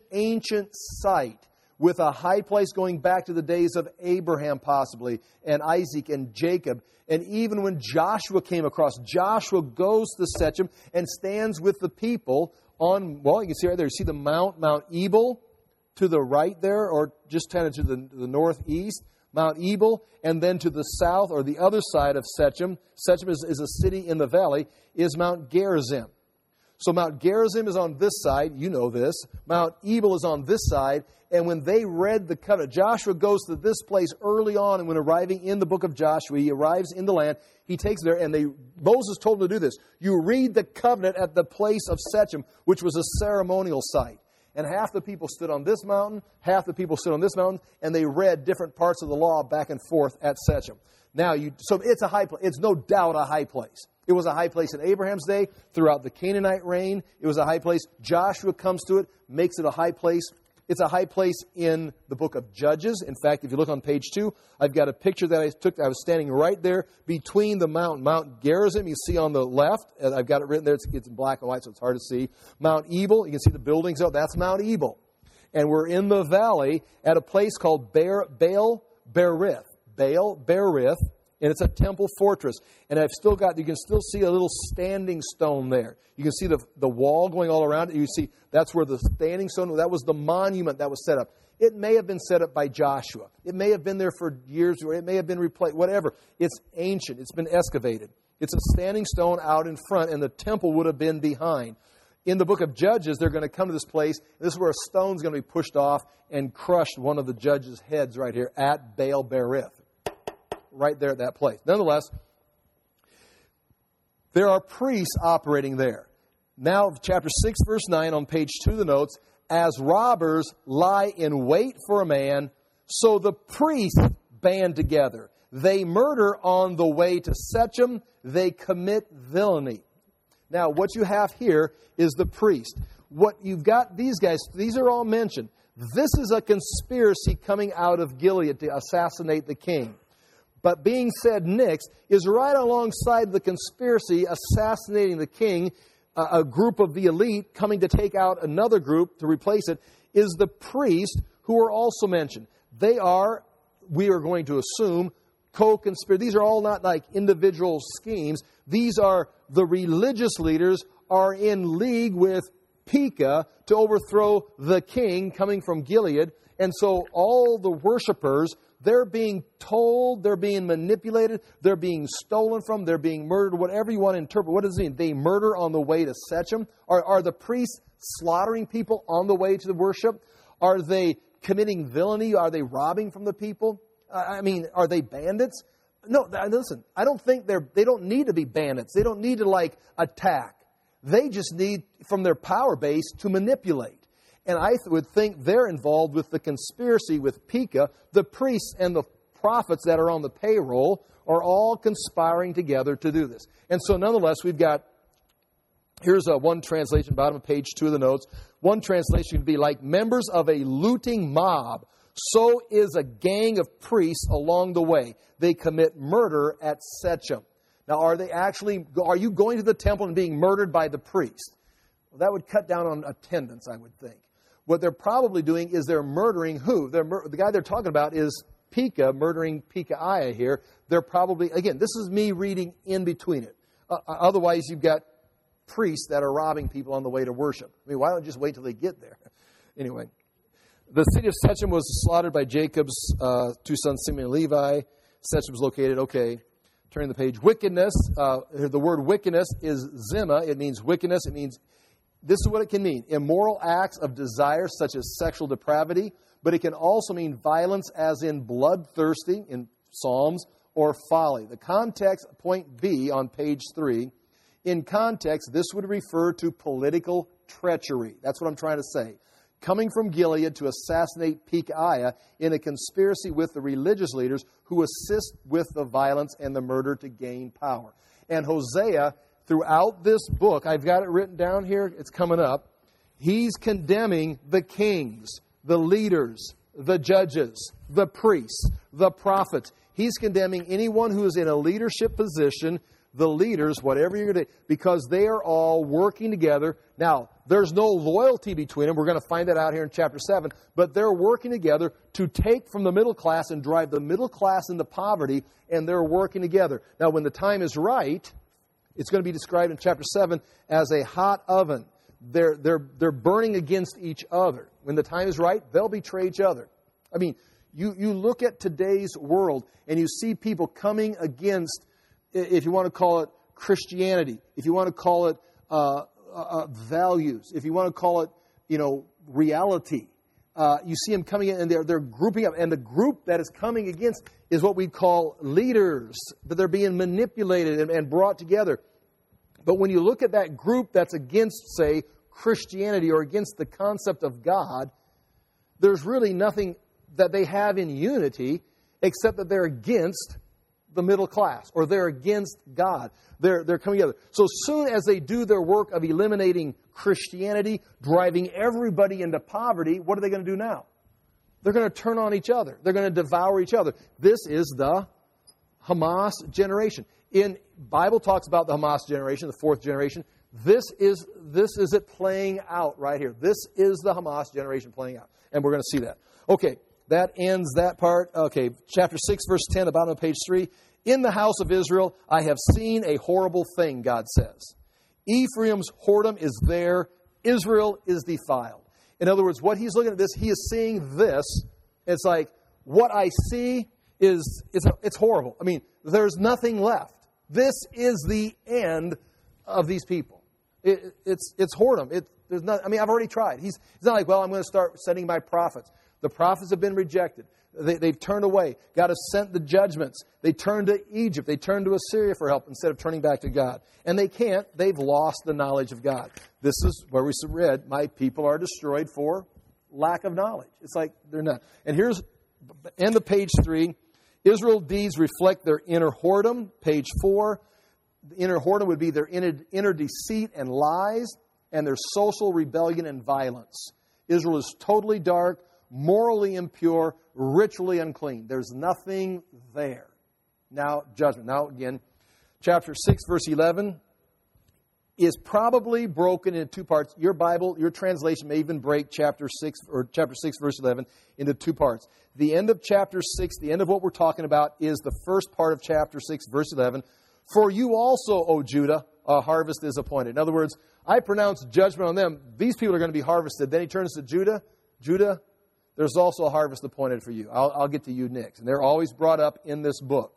[SPEAKER 1] site with a high place going back to the days of Abraham possibly, and Isaac and Jacob. And even when Joshua came across, Joshua goes to Shechem and stands with the people on, well, you can see right there, you see the Mount Ebal to the right there, or just kind of to the northeast, Mount Ebal, and then to the south, or the other side of Shechem. Shechem is a city in the valley, is Mount Gerizim. So Mount Gerizim is on this side, you know this. Mount Ebal is on this side. And when they read the covenant, Joshua goes to this place early on, and when arriving in the book of Joshua, he arrives in the land, he takes there, and Moses told him to do this. You read the covenant at the place of Shechem, which was a ceremonial site. And half the people stood on this mountain, half the people stood on this mountain, and they read different parts of the law back and forth at Shechem. So it's a high place. It's no doubt a high place. It was a high place in Abraham's day, throughout the Canaanite reign. It was a high place. Joshua comes to it, makes it a high place. It's a high place in the book of Judges. In fact, if you look on page 2, I've got a picture that I took. I was standing right there between the mountain. Mount Gerizim, you see on the left. I've got it written there. It's in black and white, so it's hard to see. Mount Ebal, you can see the buildings out. That's Mount Ebal. And we're in the valley at a place called Baal Berith. Baal Berith. And it's a temple fortress. And you can still see a little standing stone there. You can see the wall going all around it. You see, that's where the standing stone, that was the monument that was set up. It may have been set up by Joshua. It may have been there for years, or it may have been replaced, whatever. It's ancient. It's been excavated. It's a standing stone out in front, and the temple would have been behind. In the book of Judges, they're going to come to this place. This is where a stone's going to be pushed off and crushed one of the judges' heads right here at Baal Berith. Right there at that place. Nonetheless, there are priests operating there. Now, chapter 6, verse 9, on page 2 of the notes, as robbers lie in wait for a man, so the priests band together. They murder on the way to Shechem. They commit villainy. Now, what you have here is the priest. What you've got, these guys, these are all mentioned. This is a conspiracy coming out of Gilead to assassinate the king. But being said next is right alongside the conspiracy assassinating the king, a group of the elite coming to take out another group to replace it, is the priests who are also mentioned. They are, we are going to assume, co-conspirators. These are all not like individual schemes. These are the religious leaders are in league with Pekah to overthrow the king coming from Gilead. And so all the worshipers, they're being told, they're being manipulated, they're being stolen from, they're being murdered, whatever you want to interpret. What does it mean? They murder on the way to Shechem? Are the priests slaughtering people on the way to the worship? Are they committing villainy? Are they robbing from the people? Are they bandits? No, listen, I don't think they don't need to be bandits. They don't need to attack. They just need, from their power base, to manipulate. And I would think they're involved with the conspiracy with Pekah. The priests and the prophets that are on the payroll are all conspiring together to do this. And so nonetheless, we've got, here's one translation, bottom of page 2 of the notes. One translation would be like members of a looting mob. So is a gang of priests along the way. They commit murder at Shechem. Now, are you going to the temple and being murdered by the priest? Well, that would cut down on attendance, I would think. What they're probably doing is they're murdering who? The guy they're talking about is Pekah, murdering Pekahiah here. They're probably, again, this is me reading in between it. Otherwise, you've got priests that are robbing people on the way to worship. Why don't you just wait till they get there? Anyway, the city of Shechem was slaughtered by Jacob's two sons, Simeon and Levi. Shechem was located, turning the page, wickedness, the word wickedness is zima. It means wickedness. It means, this is what it can mean, immoral acts of desire such as sexual depravity, but it can also mean violence as in bloodthirsty in Psalms or folly. The context, point B on page 3, in context, this would refer to political treachery. That's what I'm trying to say. Coming from Gilead to assassinate Pekahiah in a conspiracy with the religious leaders who assist with the violence and the murder to gain power. And Hosea, throughout this book, I've got it written down here, it's coming up, he's condemning the kings, the leaders, the judges, the priests, the prophets. He's condemning anyone who is in a leadership position, the leaders, whatever you're going to do, because they are all working together. Now, there's no loyalty between them. We're going to find that out here in chapter 7. But they're working together to take from the middle class and drive the middle class into poverty, and they're working together. Now, when the time is right, it's going to be described in chapter 7 as a hot oven. They're burning against each other. When the time is right, they'll betray each other. I mean, you look at today's world, and you see people coming against, if you want to call it Christianity, if you want to call it values, if you want to call it, reality. You see them coming in, and they're grouping up. And the group that is coming against is what we call leaders, that they're being manipulated and brought together. But when you look at that group that's against, say, Christianity or against the concept of God, there's really nothing that they have in unity except that they're against the middle class, or they're against God. They're coming together. So soon as they do their work of eliminating Christianity, driving everybody into poverty, what are they going to do now? They're going to turn on each other. They're going to devour each other. This is the Hamas generation. Bible talks about the Hamas generation, the fourth generation. This is it playing out right here. This is the Hamas generation playing out. And we're going to see that. Okay, that ends that part. Okay, chapter 6, verse 10, the bottom of page 3. In the house of Israel, I have seen a horrible thing, God says. Ephraim's whoredom is there. Israel is defiled. In other words, what he's looking at this, he is seeing this. It's like, what I see it's horrible. I mean, there's nothing left. This is the end of these people. It's whoredom. I've already tried. He's not like, well, I'm going to start sending my prophets. The prophets have been rejected. They've turned away. God has sent the judgments. They turned to Egypt. They turned to Assyria for help instead of turning back to God. And they can't. They've lost the knowledge of God. This is where we read, my people are destroyed for lack of knowledge. It's like they're not. And here's, end of page 3, Israel deeds reflect their inner whoredom. Page 4, the inner whoredom would be their inner deceit and lies, and their social rebellion and violence. Israel is totally dark, morally impure, ritually unclean. There's nothing there. Now, judgment. Now, again, chapter 6, verse 11 is probably broken into two parts. Your Bible, your translation may even break chapter 6, verse 11, into two parts. The end of chapter 6, the end of what we're talking about, is the first part of chapter 6, verse 11. For you also, O Judah, a harvest is appointed. In other words, I pronounce judgment on them. These people are going to be harvested. Then he turns to Judah. Judah, there's also a harvest appointed for you. I'll get to you next. And they're always brought up in this book.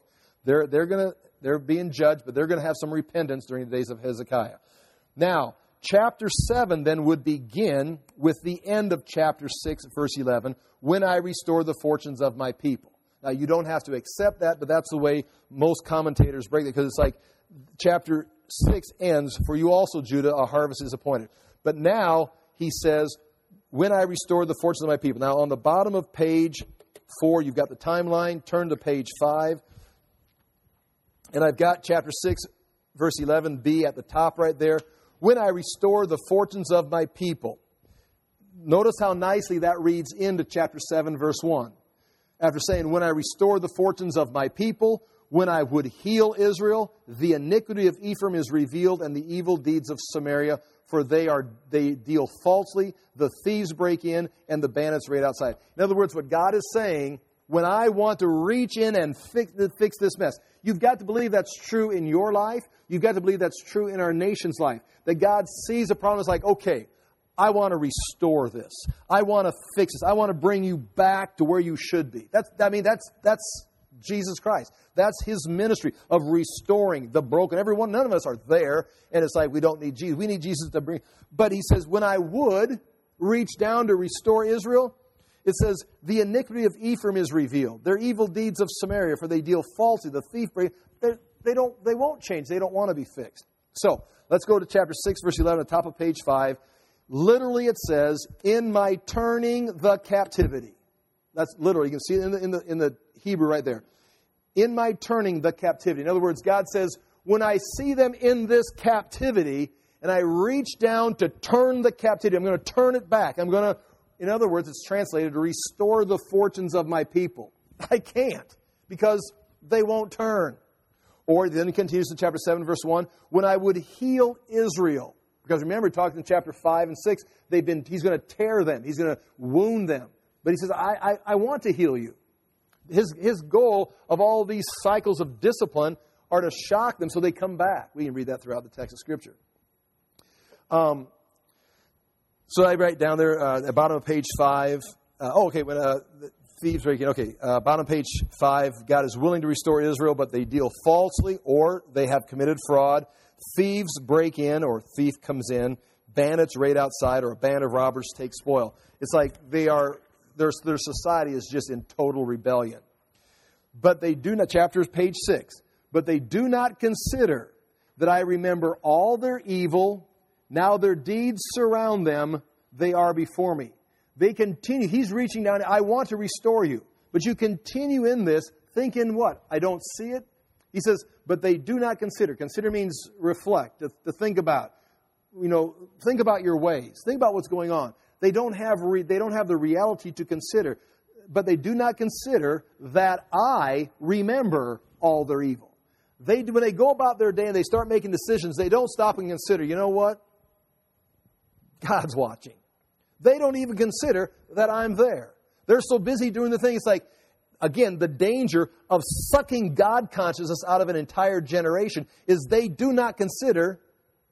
[SPEAKER 1] They're being judged, but they're going to have some repentance during the days of Hezekiah. Now, chapter 7 then would begin with the end of chapter 6, verse 11, when I restore the fortunes of my people. Now, you don't have to accept that, but that's the way most commentators break it, because it's like chapter 6 ends, for you also, Judah, a harvest is appointed. But now, he says, when I restore the fortunes of my people. Now, on the bottom of page 4, you've got the timeline. Turn to page 5. And I've got chapter 6, verse 11b at the top right there. When I restore the fortunes of my people. Notice how nicely that reads into chapter 7, verse 1. After saying, when I restore the fortunes of my people, when I would heal Israel, the iniquity of Ephraim is revealed, and the evil deeds of Samaria, for they deal falsely, the thieves break in, and the bandits raid outside. In other words, what God is saying, when I want to reach in and fix this mess, you've got to believe that's true in your life. You've got to believe that's true in our nation's life. That God sees a problem as like, okay, I want to restore this. I want to fix this. I want to bring you back to where you should be. That's Jesus Christ. That's His ministry of restoring the broken. Everyone, none of us are there, and it's like we don't need Jesus. We need Jesus to bring. But He says, when I would reach down to restore Israel, it says, the iniquity of Ephraim is revealed. Their evil deeds of Samaria, for they deal falsely. The thief, they won't change. They don't want to be fixed. So, let's go to chapter 6, verse 11, at the top of page 5. Literally it says, in my turning the captivity. That's literally, you can see it in the Hebrew right there. In my turning the captivity. In other words, God says, when I see them in this captivity, and I reach down to turn the captivity, I'm going to turn it back. I'm going to, in other words, it's translated to restore the fortunes of my people. I can't, because they won't turn. Or then it continues in chapter 7, verse 1, when I would heal Israel. Because remember, talking in chapter 5 and 6, He's going to tear them. He's going to wound them. But He says, I want to heal you. His goal of all these cycles of discipline are to shock them so they come back. We can read that throughout the text of Scripture. So I write down there at the bottom of page 5. When thieves break in. Bottom of page 5. God is willing to restore Israel, but they deal falsely, or they have committed fraud. Thieves break in, or thief comes in. Bandits raid outside, or a band of robbers take spoil. It's like their society is just in total rebellion. But they do not, page 6, but they do not consider that I remember all their evil. Now their deeds surround them. They are before me. They continue. He's reaching down. I want to restore you. But you continue in this, thinking what? I don't see it? He says, but they do not consider. Consider means reflect, to think about. Think about your ways. Think about what's going on. They don't have the reality to consider. But they do not consider that I remember all their evil. When they go about their day and they start making decisions, they don't stop and consider, you know what? God's watching. They don't even consider that I'm there. They're so busy doing the thing. It's like, again, the danger of sucking God consciousness out of an entire generation is they do not consider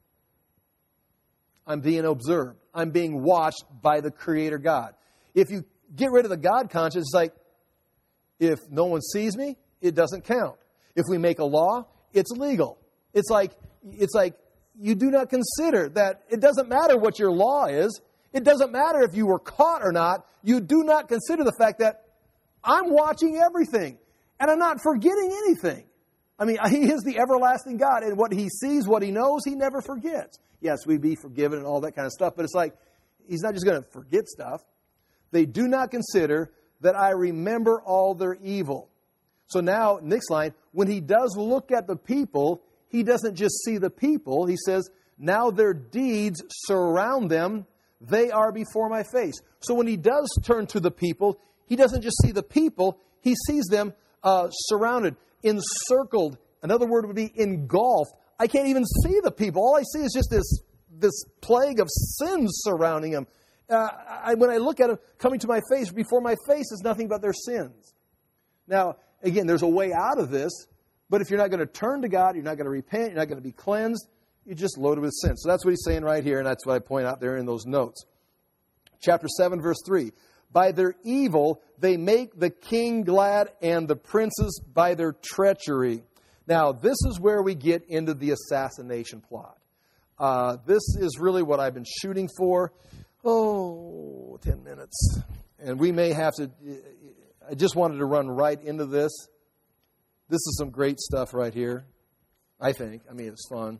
[SPEAKER 1] I'm being observed. I'm being watched by the Creator God. If you get rid of the God consciousness, it's like, if no one sees me, it doesn't count. If we make a law, it's legal. It's like you do not consider that it doesn't matter what your law is. It doesn't matter if you were caught or not. You do not consider the fact that I'm watching everything, and I'm not forgetting anything. I mean, He is the everlasting God, and what He sees, what He knows, He never forgets. Yes, we be forgiven and all that kind of stuff, but it's like He's not just going to forget stuff. They do not consider that I remember all their evil. So now, next line, when He does look at the people, He doesn't just see the people. He says, now their deeds surround them. They are before my face. So when He does turn to the people, He doesn't just see the people. He sees them surrounded, encircled. Another word would be engulfed. I can't even see the people. All I see is just this plague of sins surrounding them. When I look at them coming to my face, before my face is nothing but their sins. Now, again, there's a way out of this, but if you're not going to turn to God, you're not going to repent, you're not going to be cleansed, you're just loaded with sin. So that's what He's saying right here, and that's what I point out there in those notes. Chapter 7, verse 3. By their evil, they make the king glad, and the princes by their treachery. Now, this is where we get into the assassination plot. This is really what I've been shooting for. 10 minutes. And we may have to... I just wanted to run right into this. This is some great stuff right here, I think. I mean, it's fun.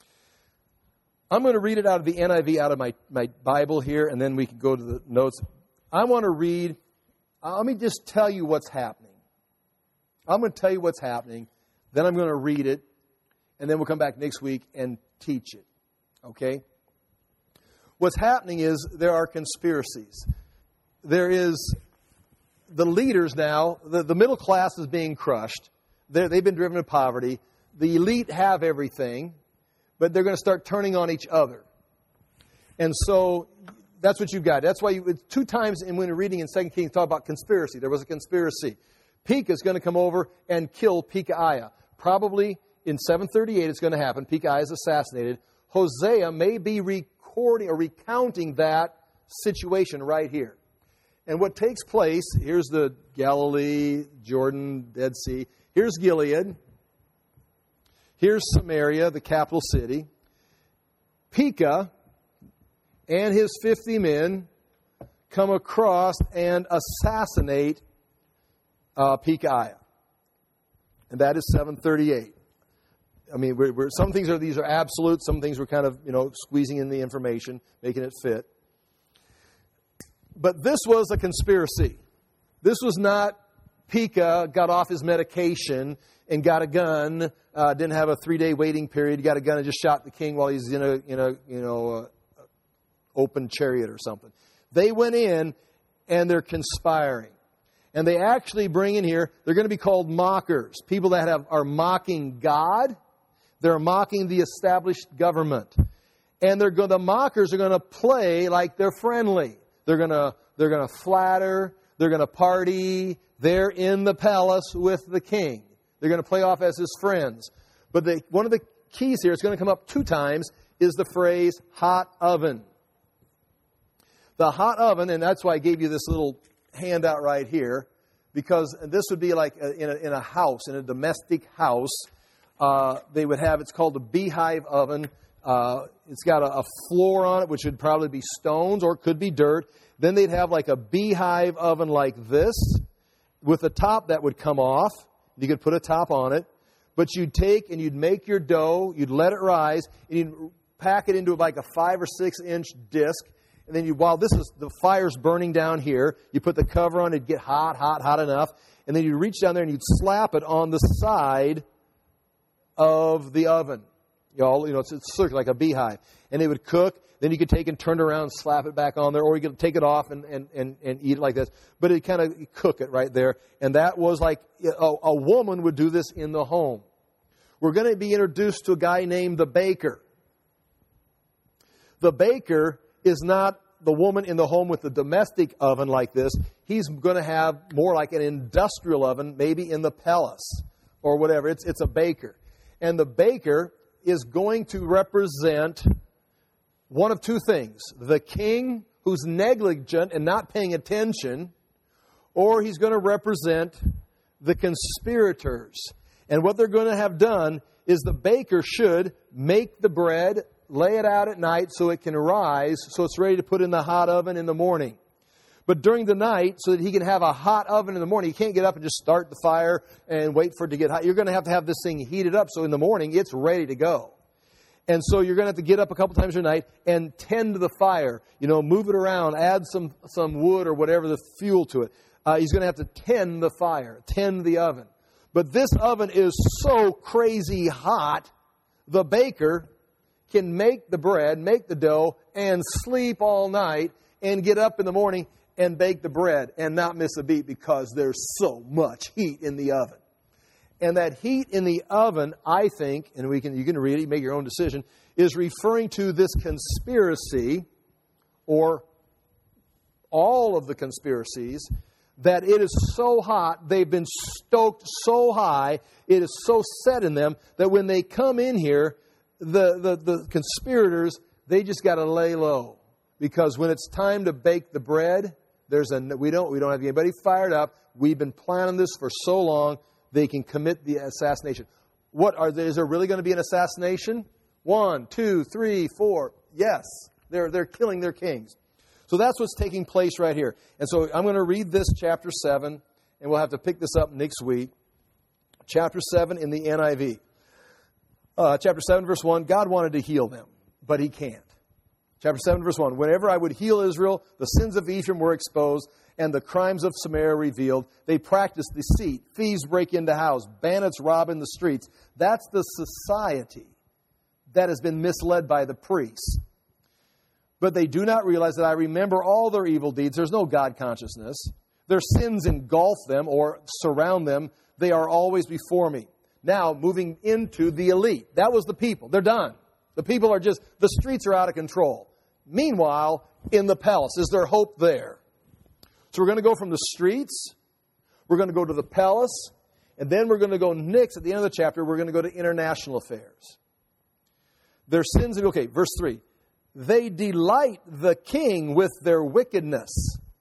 [SPEAKER 1] I'm going to read it out of the NIV, out of my Bible here, and then we can go to the notes. I want to read... let me just tell you what's happening. I'm going to tell you what's happening. Then I'm going to read it, and then we'll come back next week and teach it. Okay? What's happening is there are conspiracies. There is the leaders now, the middle class is being crushed. They've been driven to poverty. The elite have everything, but they're going to start turning on each other. And so that's what you've got. That's why it's 2 times when you're reading in 2 Kings, talk about conspiracy. There was a conspiracy. Pekah is going to come over and kill Pekahiah. Probably in 738 it's going to happen. Pekahiah is assassinated. Hosea may be recording or recounting that situation right here. And what takes place, here's the Galilee, Jordan, Dead Sea. Here's Gilead. Here's Samaria, the capital city. Pekah and his 50 men come across and assassinate Pekahiah. And that is 738. I mean, some things these are absolute. Some things we're kind of, squeezing in the information, making it fit. But this was a conspiracy. This was not Pekah got off his medication and got a gun, didn't have a 3-day waiting period, got a gun and just shot the king while he's in a open chariot or something. They went in and they're conspiring. And they actually bring in here, they're going to be called mockers. People that are mocking God. They're mocking the established government. And the mockers are going to play like they're friendly. They're going to flatter. They're going to party. They're in the palace with the king. They're going to play off as his friends. But one of the keys here, it's going to come up 2 times, is the phrase hot oven. The hot oven, and that's why I gave you this little handout right here, because this would be like in a house, in a domestic house. They would have, it's called a beehive oven. It's got a floor on it, which would probably be stones or it could be dirt. Then they'd have like a beehive oven like this with a top that would come off. You could put a top on it. But you'd take and you'd make your dough, you'd let it rise, and you'd pack it into like a 5 or 6 inch disc. And then while the fire's burning down here, you put the cover on, it'd get hot enough. And then you'd reach down there and you'd slap it on the side of the oven. It's circular, like a beehive. And it would cook. Then you could take and turn it around and slap it back on there. Or you could take it off and eat it like this. But it kind of cook it right there. And that was like a woman would do this in the home. We're going to be introduced to a guy named the baker. The baker is not the woman in the home with the domestic oven like this. He's going to have more like an industrial oven, maybe in the palace or whatever. It's a baker. And the baker is going to represent one of 2 things. The king who's negligent and not paying attention, or he's going to represent the conspirators. And what they're going to have done is the baker should make the bread, lay it out at night so it can rise, so it's ready to put in the hot oven in the morning. But during the night, so that he can have a hot oven in the morning, he can't get up and just start the fire and wait for it to get hot. You're going to have this thing heated up so in the morning it's ready to go. And so you're going to have to get up a couple times a night and tend to the fire. Move it around, add some wood or whatever, the fuel to it. He's going to have to tend the fire, tend the oven. But this oven is so crazy hot, the baker can make the bread, make the dough, and sleep all night and get up in the morning and bake the bread and not miss a beat because there's so much heat in the oven. And that heat in the oven, I think, and you can read it, make your own decision, is referring to this conspiracy, or all of the conspiracies, that it is so hot, they've been stoked so high, it is so set in them, that when they come in here, the conspirators, they just got to lay low. Because when it's time to bake the bread, we don't have anybody fired up. We've been planning this for so long, they can commit the assassination. Is there really going to be an assassination? 1, 2, 3, 4. Yes, they're killing their kings. So that's what's taking place right here. And so I'm going to read this chapter 7, and we'll have to pick this up next week. Chapter 7 in the NIV. Chapter 7, verse 1, God wanted to heal them, but he can't. Chapter 7, verse 1, whenever I would heal Israel, the sins of Ephraim were exposed, and the crimes of Samaria revealed. They practiced deceit. Thieves break into house. Bandits rob in the streets. That's the society that has been misled by the priests. But they do not realize that I remember all their evil deeds. There's no God consciousness. Their sins engulf them or surround them. They are always before me. Now, moving into the elite. That was the people. They're done. The people are the streets are out of control. Meanwhile, in the palace, is there hope there? So we're going to go from the streets, we're going to go to the palace, and then we're going to go next, at the end of the chapter, we're going to go to international affairs. Their sins, verse 3. They delight the king with their wickedness.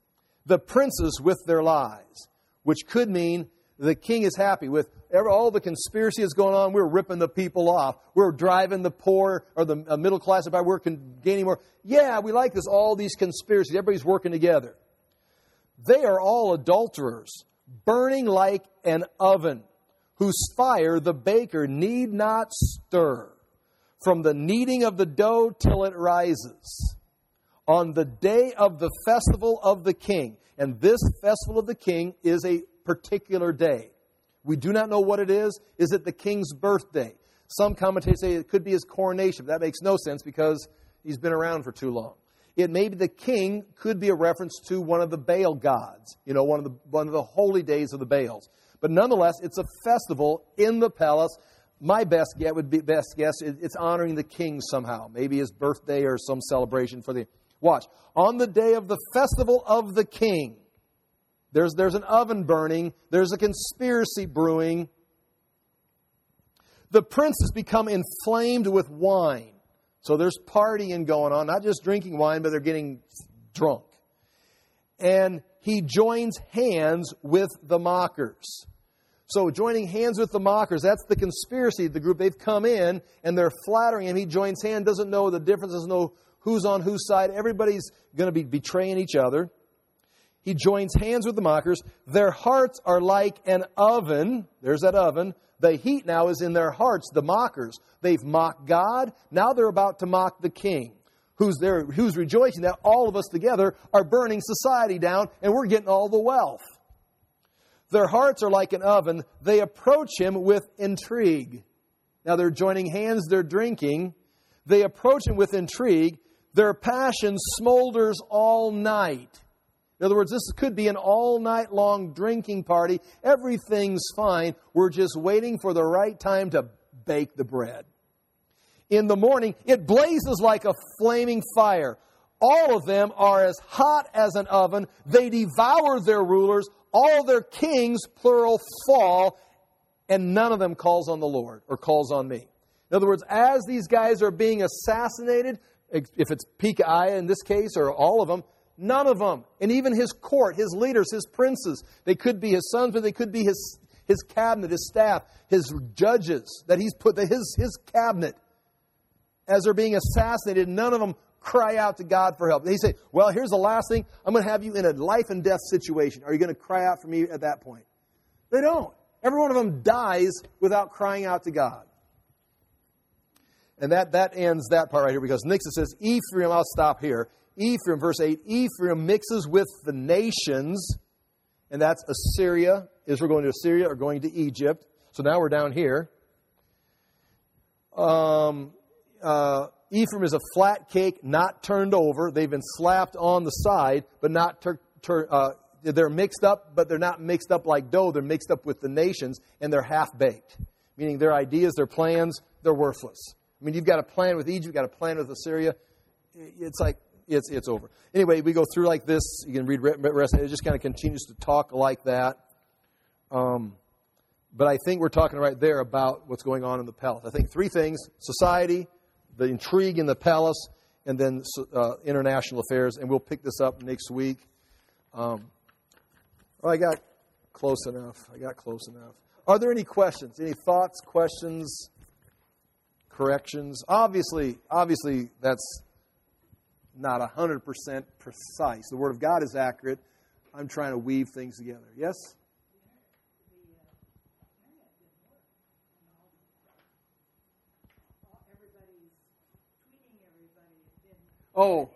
[SPEAKER 1] The princes with their lies, which could mean the king is happy with all the conspiracy that's going on. We're ripping the people off. We're driving the poor or the middle class by we're gaining more. Yeah, we like this. All these conspiracies. Everybody's working together. They are all adulterers, burning like an oven, whose fire the baker need not stir, from the kneading of the dough till it rises. On the day of the festival of the king, and this festival of the king is a particular day. We do not know what it is. Is it the king's birthday? Some commentators say it could be his coronation. But that makes no sense because he's been around for too long. It may be the king could be a reference to one of the Baal gods, one of the holy days of the Baals. But nonetheless, it's a festival in the palace. My best guess it's honoring the king somehow. Maybe his birthday or some celebration for the... Watch. On the day of the festival of the king, there's an oven burning. There's a conspiracy brewing. The princes become inflamed with wine. So there's partying going on. Not just drinking wine, but they're getting drunk. And he joins hands with the mockers. So joining hands with the mockers, that's the conspiracy, the group. They've come in and they're flattering him. He joins hands, doesn't know the difference, doesn't know who's on whose side. Everybody's going to be betraying each other. He joins hands with the mockers. Their hearts are like an oven. There's that oven. The heat now is in their hearts, the mockers. They've mocked God. Now they're about to mock the king, who's rejoicing that all of us together are burning society down and we're getting all the wealth. Their hearts are like an oven. They approach him with intrigue. Now they're joining hands, they're drinking. They approach him with intrigue. Their passion smolders all night. In other words, this could be an all-night long drinking party. Everything's fine. We're just waiting for the right time to bake the bread. In the morning, it blazes like a flaming fire. All of them are as hot as an oven. They devour their rulers. All their kings, plural, fall, and none of them calls on the Lord or calls on me. In other words, as these guys are being assassinated, if it's Pekahiah in this case, or all of them, none of them, and even his court, his leaders, his princes, they could be his sons, but they could be his cabinet, his staff, his judges, that he's put, his cabinet. As they're being assassinated, none of them cry out to God for help. They say, well, here's the last thing. I'm going to have you in a life and death situation. Are you going to cry out for me at that point? They don't. Every one of them dies without crying out to God. And that ends that part right here because next it says, Ephraim, I'll stop here. Ephraim, verse 8, Ephraim mixes with the nations, and that's Assyria. Israel going to Assyria or going to Egypt. So now we're down here. Ephraim is a flat cake, not turned over. They've been slapped on the side, but not they're mixed up, but they're not mixed up like dough. They're mixed up with the nations, and they're half-baked, meaning their ideas, their plans, they're worthless. I mean, you've got a plan with Egypt, you've got a plan with Assyria. It's like, it's over. Anyway, we go through like this. You can read the rest of it. It just kind of continues to talk like that. But I think we're talking right there about what's going on in the palace. I think three things: society, the intrigue in the palace, and then international affairs. And we'll pick this up next week. I got close enough. Are there any questions? Any thoughts, questions, corrections? Obviously, that's not 100% precise. The Word of God is accurate. I'm trying to weave things together. Yes? Oh,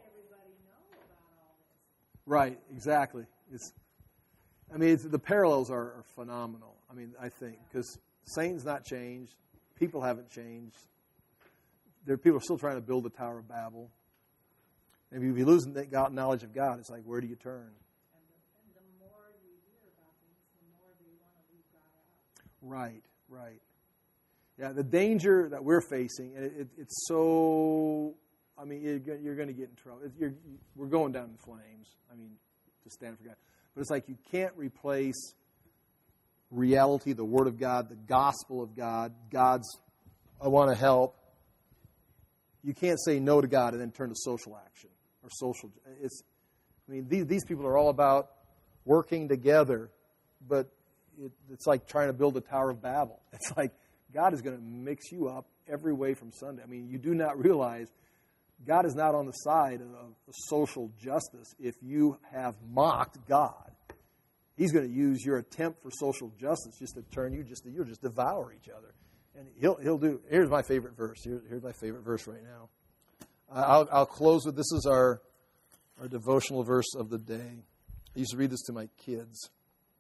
[SPEAKER 1] right, exactly. The parallels are phenomenal. I think, because Satan's not changed. People haven't changed. People are still trying to build the Tower of Babel. And if you lose that knowledge of God, it's like, where do you turn?
[SPEAKER 2] And the more you hear about things, the more they want to leave God out.
[SPEAKER 1] Right. Yeah, the danger that we're facing, and it's so... you're going to get in trouble. We're going down in flames. To stand for God. But it's like you can't replace reality, the Word of God, the gospel of God, God's, I want to help. You can't say no to God and then turn to social action or social. These people are all about working together, but it's like trying to build a Tower of Babel. It's like God is going to mix you up every way from Sunday. I mean, you do not realize God is not on the side of social justice if you have mocked God. He's going to use your attempt for social justice just to turn you, you'll just devour each other. And he'll do, here's my favorite verse. Here's my favorite verse right now. I'll close with, this is our devotional verse of the day. I used to read this to my kids.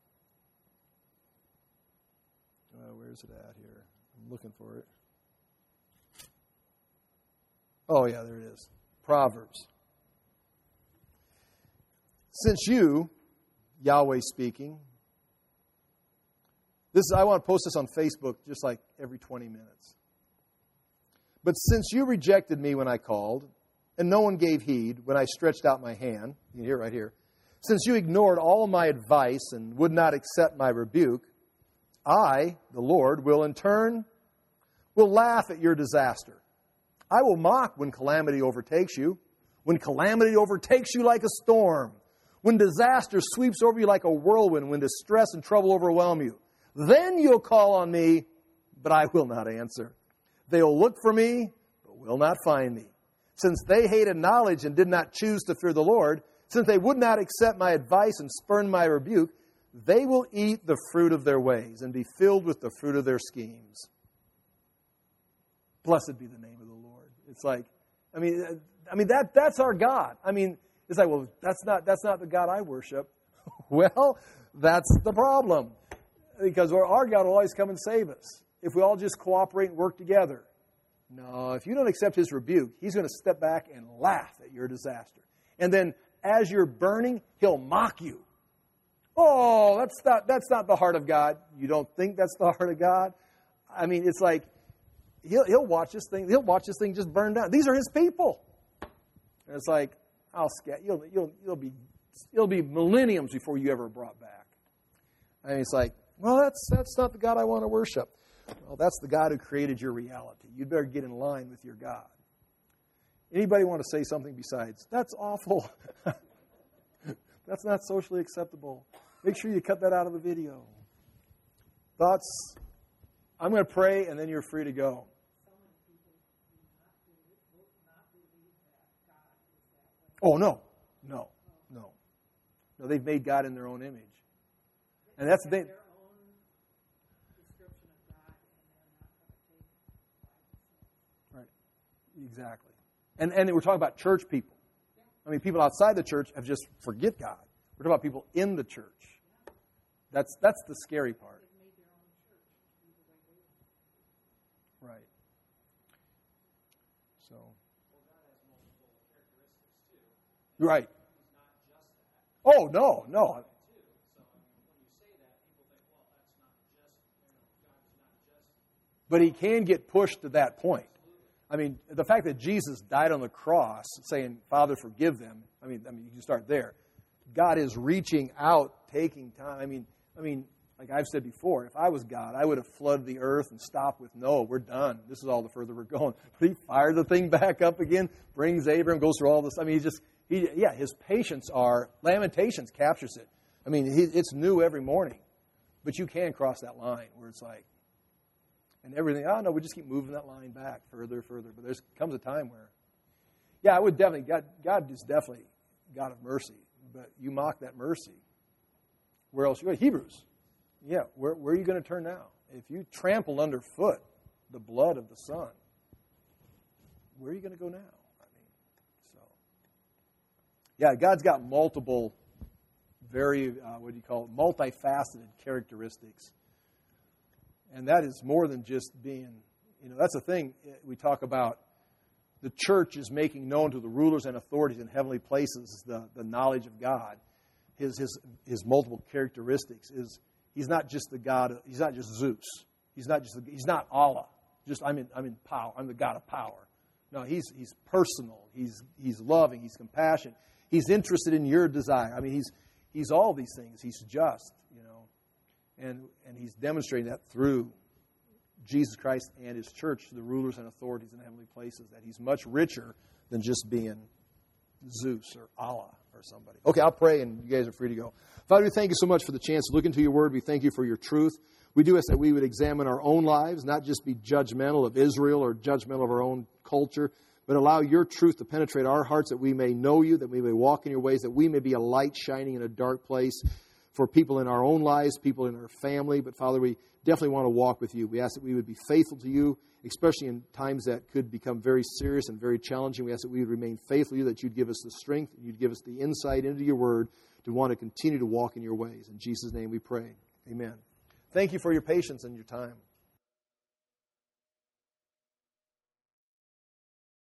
[SPEAKER 1] Where's it at here? I'm looking for it. Oh, yeah, there it is. Proverbs. Since you, Yahweh speaking, I want to post this on Facebook just like every 20 minutes. But since you rejected me when I called, and no one gave heed when I stretched out my hand, you can hear it right here, since you ignored all my advice and would not accept my rebuke, I, the Lord, will in turn laugh at your disaster. I will mock when calamity overtakes you, when calamity overtakes you like a storm, when disaster sweeps over you like a whirlwind, when distress and trouble overwhelm you. Then you'll call on me, but I will not answer. They'll look for me, but will not find me. Since they hated knowledge and did not choose to fear the Lord, since they would not accept my advice and spurn my rebuke, they will eat the fruit of their ways and be filled with the fruit of their schemes. Blessed be the name of the Lord. It's like, that's our God. I mean, it's like, well, that's not the God I worship. Well, that's the problem. Because our God will always come and save us if we all just cooperate and work together. No, if you don't accept His rebuke, He's going to step back and laugh at your disaster. And then as you're burning, He'll mock you. Oh, that's not the heart of God. You don't think that's the heart of God? I mean, it's like He'll watch this thing. He'll watch this thing just burn down. These are His people. And it's like, it'll be millenniums before you ever brought back. I mean, it's like, well, that's not the God I want to worship. Well, that's the God who created your reality. You'd better get in line with your God. Anybody want to say something besides, that's awful. That's not socially acceptable. Make sure you cut that out of the video. Thoughts? I'm going to pray, and then you're free to go. Oh, no. No, they've made God in their own image. And that's the thing. Right. Exactly. And we're talking about church people. I mean, people outside the church have just forget God. We're talking about people in the church. That's the scary part. Right. So. Right. Oh, no. But He can get pushed to that point. I mean, the fact that Jesus died on the cross saying, Father, forgive them, I mean, you can start there. God is reaching out, taking time. I mean, like I've said before, if I was God, I would have flooded the earth and stopped with Noah. We're done. This is all the further we're going. But He fired the thing back up again, brings Abraham, goes through all this. I mean, His patience Lamentations captures it. I mean, it's new every morning. But you can cross that line where it's like, and everything, we just keep moving that line back further. But there comes a time where, I would definitely, God is definitely God of mercy. But you mock that mercy. Where else you go? Hebrews. Yeah, where are you going to turn now? If you trample underfoot the blood of the Son, where are you going to go now? I mean, God's got multiple, very, multifaceted characteristics. And that is more than just being, that's the thing we talk about. The church is making known to the rulers and authorities in heavenly places the knowledge of God. His multiple characteristics is He's not just the God. He's not just Zeus. He's not Allah. Just I'm in power. I'm the God of power. No, He's personal. He's loving. He's compassionate. He's interested in your desire. I mean, He's all these things. He's just, and He's demonstrating that through Jesus Christ and His church to the rulers and authorities in heavenly places, that He's much richer than just being Zeus or Allah or somebody. Okay, I'll pray and you guys are free to go. Father, we thank you so much for the chance to look into your word. We thank you for your truth. We do ask that we would examine our own lives, not just be judgmental of Israel or judgmental of our own culture, but allow your truth to penetrate our hearts, that we may know you, that we may walk in your ways, that we may be a light shining in a dark place for people in our own lives, people in our family. But Father, we definitely want to walk with you. We ask that we would be faithful to you, especially in times that could become very serious and very challenging. We ask that we would remain faithful to you, that you'd give us the strength, and you'd give us the insight into your word to want to continue to walk in your ways. In Jesus' name we pray. Amen. Thank you for your patience and your time.